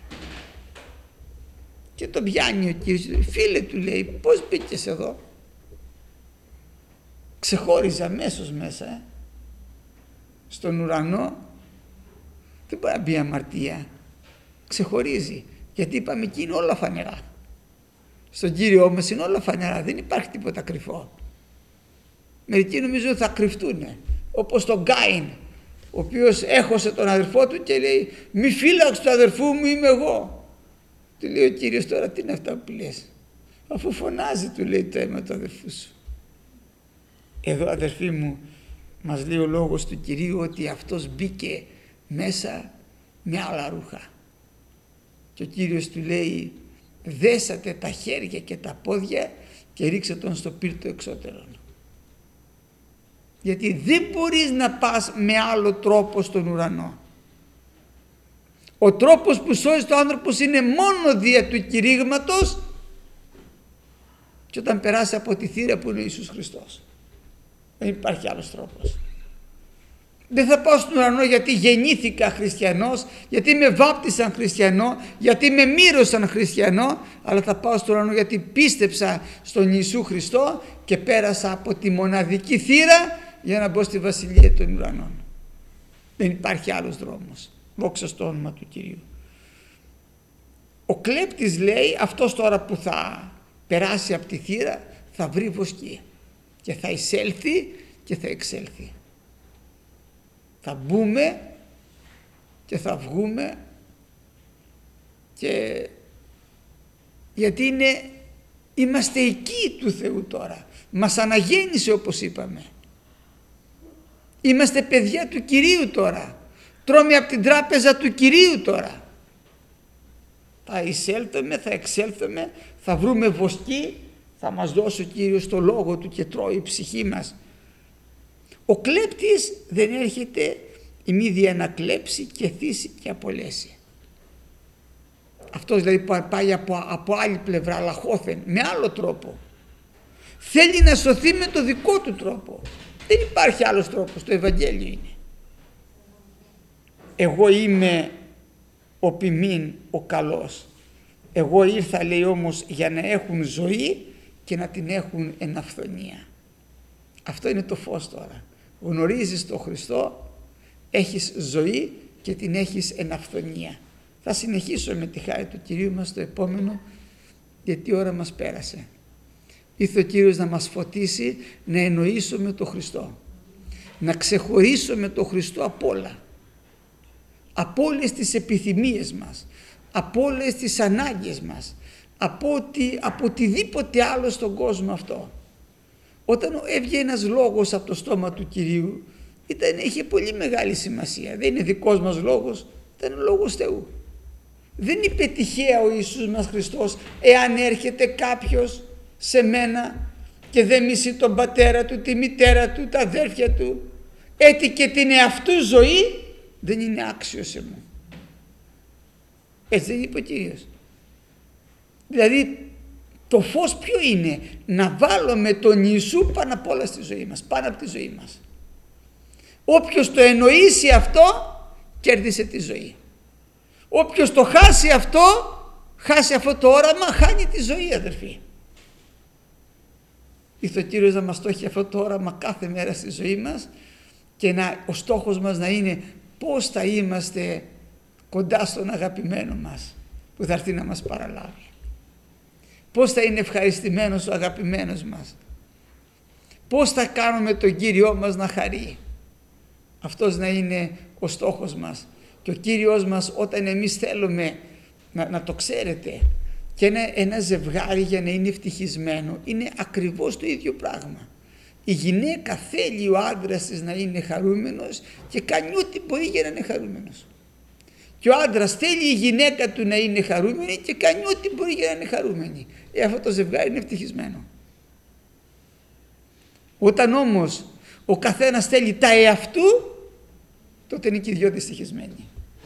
Και τον πιάνει ο Κύριος, φίλε του λέει, πώς μπήκες εδώ? Ξεχώριζε αμέσως μέσα, ε. Στον ουρανό δεν μπορεί να μπει αμαρτία, ξεχωρίζει, γιατί είπαμε εκεί είναι όλα φανερά. Στον Κύριο μας είναι όλα φανερά, δεν υπάρχει τίποτα κρυφό. Μερικοί νομίζω θα κρυφτούνε, όπως τον Κάιν, ο οποίος έχωσε τον αδερφό του και λέει, μη φύλαξε του αδερφού μου, είμαι εγώ. Του λέει ο Κύριος, τώρα τι είναι αυτά που λες? Αφού φωνάζει, του λέει, το αίμα του αδερφού σου. Εδώ, αδερφοί μου, μας λέει ο λόγος του Κυρίου ότι αυτός μπήκε μέσα με άλλα ρούχα. Και ο Κύριος του λέει, δέσατε τα χέρια και τα πόδια και ρίξε τον στο πύρτο εξώτερον. Γιατί δεν μπορείς να πας με άλλο τρόπο στον ουρανό. Ο τρόπος που σώζει το άνθρωπο είναι μόνο δια του κηρύγματος και όταν περάσει από τη θύρα που είναι ο Ιησούς Χριστός. Δεν υπάρχει άλλος τρόπος. Δεν θα πάω στον ουρανό γιατί γεννήθηκα χριστιανός, γιατί με βάπτισαν χριστιανό, γιατί με μύρωσαν χριστιανό, αλλά θα πάω στον ουρανό γιατί πίστεψα στον Ιησού Χριστό και πέρασα από τη μοναδική θύρα για να μπω στη Βασιλεία των Ουρανών. Δεν υπάρχει άλλος δρόμος. Δόξα στο όνομα του Κυρίου. Ο κλέπτης λέει, αυτός τώρα που θα περάσει από τη θύρα θα βρει βοσκή και θα εισέλθει και θα εξέλθει. Θα μπούμε και θα βγούμε, και γιατί είναι, είμαστε εκεί του Θεού τώρα. Μας αναγέννησε, όπως είπαμε. Είμαστε παιδιά του Κυρίου τώρα. Τρώμε από την τράπεζα του Κυρίου τώρα. Θα εισέλθουμε, θα εξέλθουμε, θα βρούμε βοσκή, θα μας δώσει ο Κύριος το λόγο του και τρώει η ψυχή μας. Ο κλέπτης δεν έρχεται ημίδια να κλέψει και θύσει και απολέσει. Αυτός δηλαδή πάει από, από άλλη πλευρά, λαχώθεν, με άλλο τρόπο. Θέλει να σωθεί με το δικό του τρόπο. Δεν υπάρχει άλλος τρόπος, το Ευαγγέλιο είναι. Εγώ είμαι ο ποιμήν, ο καλός. Εγώ ήρθα, λέει, όμως για να έχουν ζωή και να την έχουν εν αυθονία. Αυτό είναι το φως τώρα. Γνωρίζεις τον Χριστό, έχεις ζωή και την έχεις εν αυθονία. Θα συνεχίσω με τη χάρη του Κυρίου μας το επόμενο, γιατί η ώρα μας πέρασε. Ήρθε ο Κύριος να μας φωτίσει να εννοήσουμε τον Χριστό, να ξεχωρίσουμε τον Χριστό από όλα, από όλες τις επιθυμίες μας, από όλες τις ανάγκες μας, από, οτι, από οτιδήποτε άλλο στον κόσμο αυτό. Όταν έβγαινε ένας λόγος από το στόμα του Κυρίου, ήταν, είχε πολύ μεγάλη σημασία. Δεν είναι δικός μας λόγος, ήταν ο λόγος Θεού. Δεν είπε τυχαία ο Ιησούς μας Χριστός, εάν έρχεται κάποιος σε μένα και δεν μισεί τον πατέρα του, τη μητέρα του, τα αδέρφια του, έτη και την εαυτού ζωή, δεν είναι άξιος σε μου. Έτσι δεν είπε ο Κύριος. Δηλαδή το φως ποιο είναι? Να βάλουμε τον Ιησού πάνω απ' όλα στη ζωή μας, πάνω από τη ζωή μας. Όποιος το εννοήσει αυτό, κέρδισε τη ζωή. Όποιος το χάσει αυτό, χάσει αυτό το όραμα, χάνει τη ζωή, αδερφοί. Ήρθε ο Κύριος να μας το έχει αυτό το όραμα κάθε μέρα στη ζωή μας και να, ο στόχος μας να είναι πώς θα είμαστε κοντά στον αγαπημένο μας που θα έρθει να μας παραλάβει. Πώς θα είναι ευχαριστημένος ο αγαπημένος μας. Πώς θα κάνουμε τον Κύριό μας να χαρεί. Αυτός να είναι ο στόχος μας. Και ο Κύριος μας, όταν εμείς θέλουμε να, να το ξέρετε, και ένα, ένα ζευγάρι για να είναι ευτυχισμένο είναι ακριβώς το ίδιο πράγμα. Η γυναίκα θέλει ο άντρας της να είναι χαρούμενος και κάνει ό,τι μπορεί για να είναι χαρούμενος. Και ο άντρας θέλει η γυναίκα του να είναι χαρούμενη και κάνει ό,τι μπορεί για να είναι χαρούμενη. Ε, αυτό το ζευγάρι είναι ευτυχισμένο. Όταν όμως ο καθένας θέλει τα εαυτού, τότε είναι και οι δυο δυστυχισμένοι.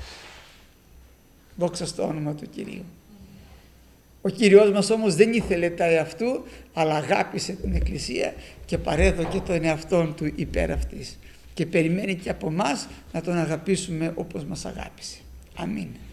Δόξα στο όνομα του Κυρίου. Ο Κύριος μας όμως δεν ήθελε τα εαυτού, αλλά αγάπησε την Εκκλησία και παρέδωκε τον εαυτόν του υπέρ αυτής. Και περιμένει και από εμάς να τον αγαπήσουμε όπως μας αγάπησε. Αμήν.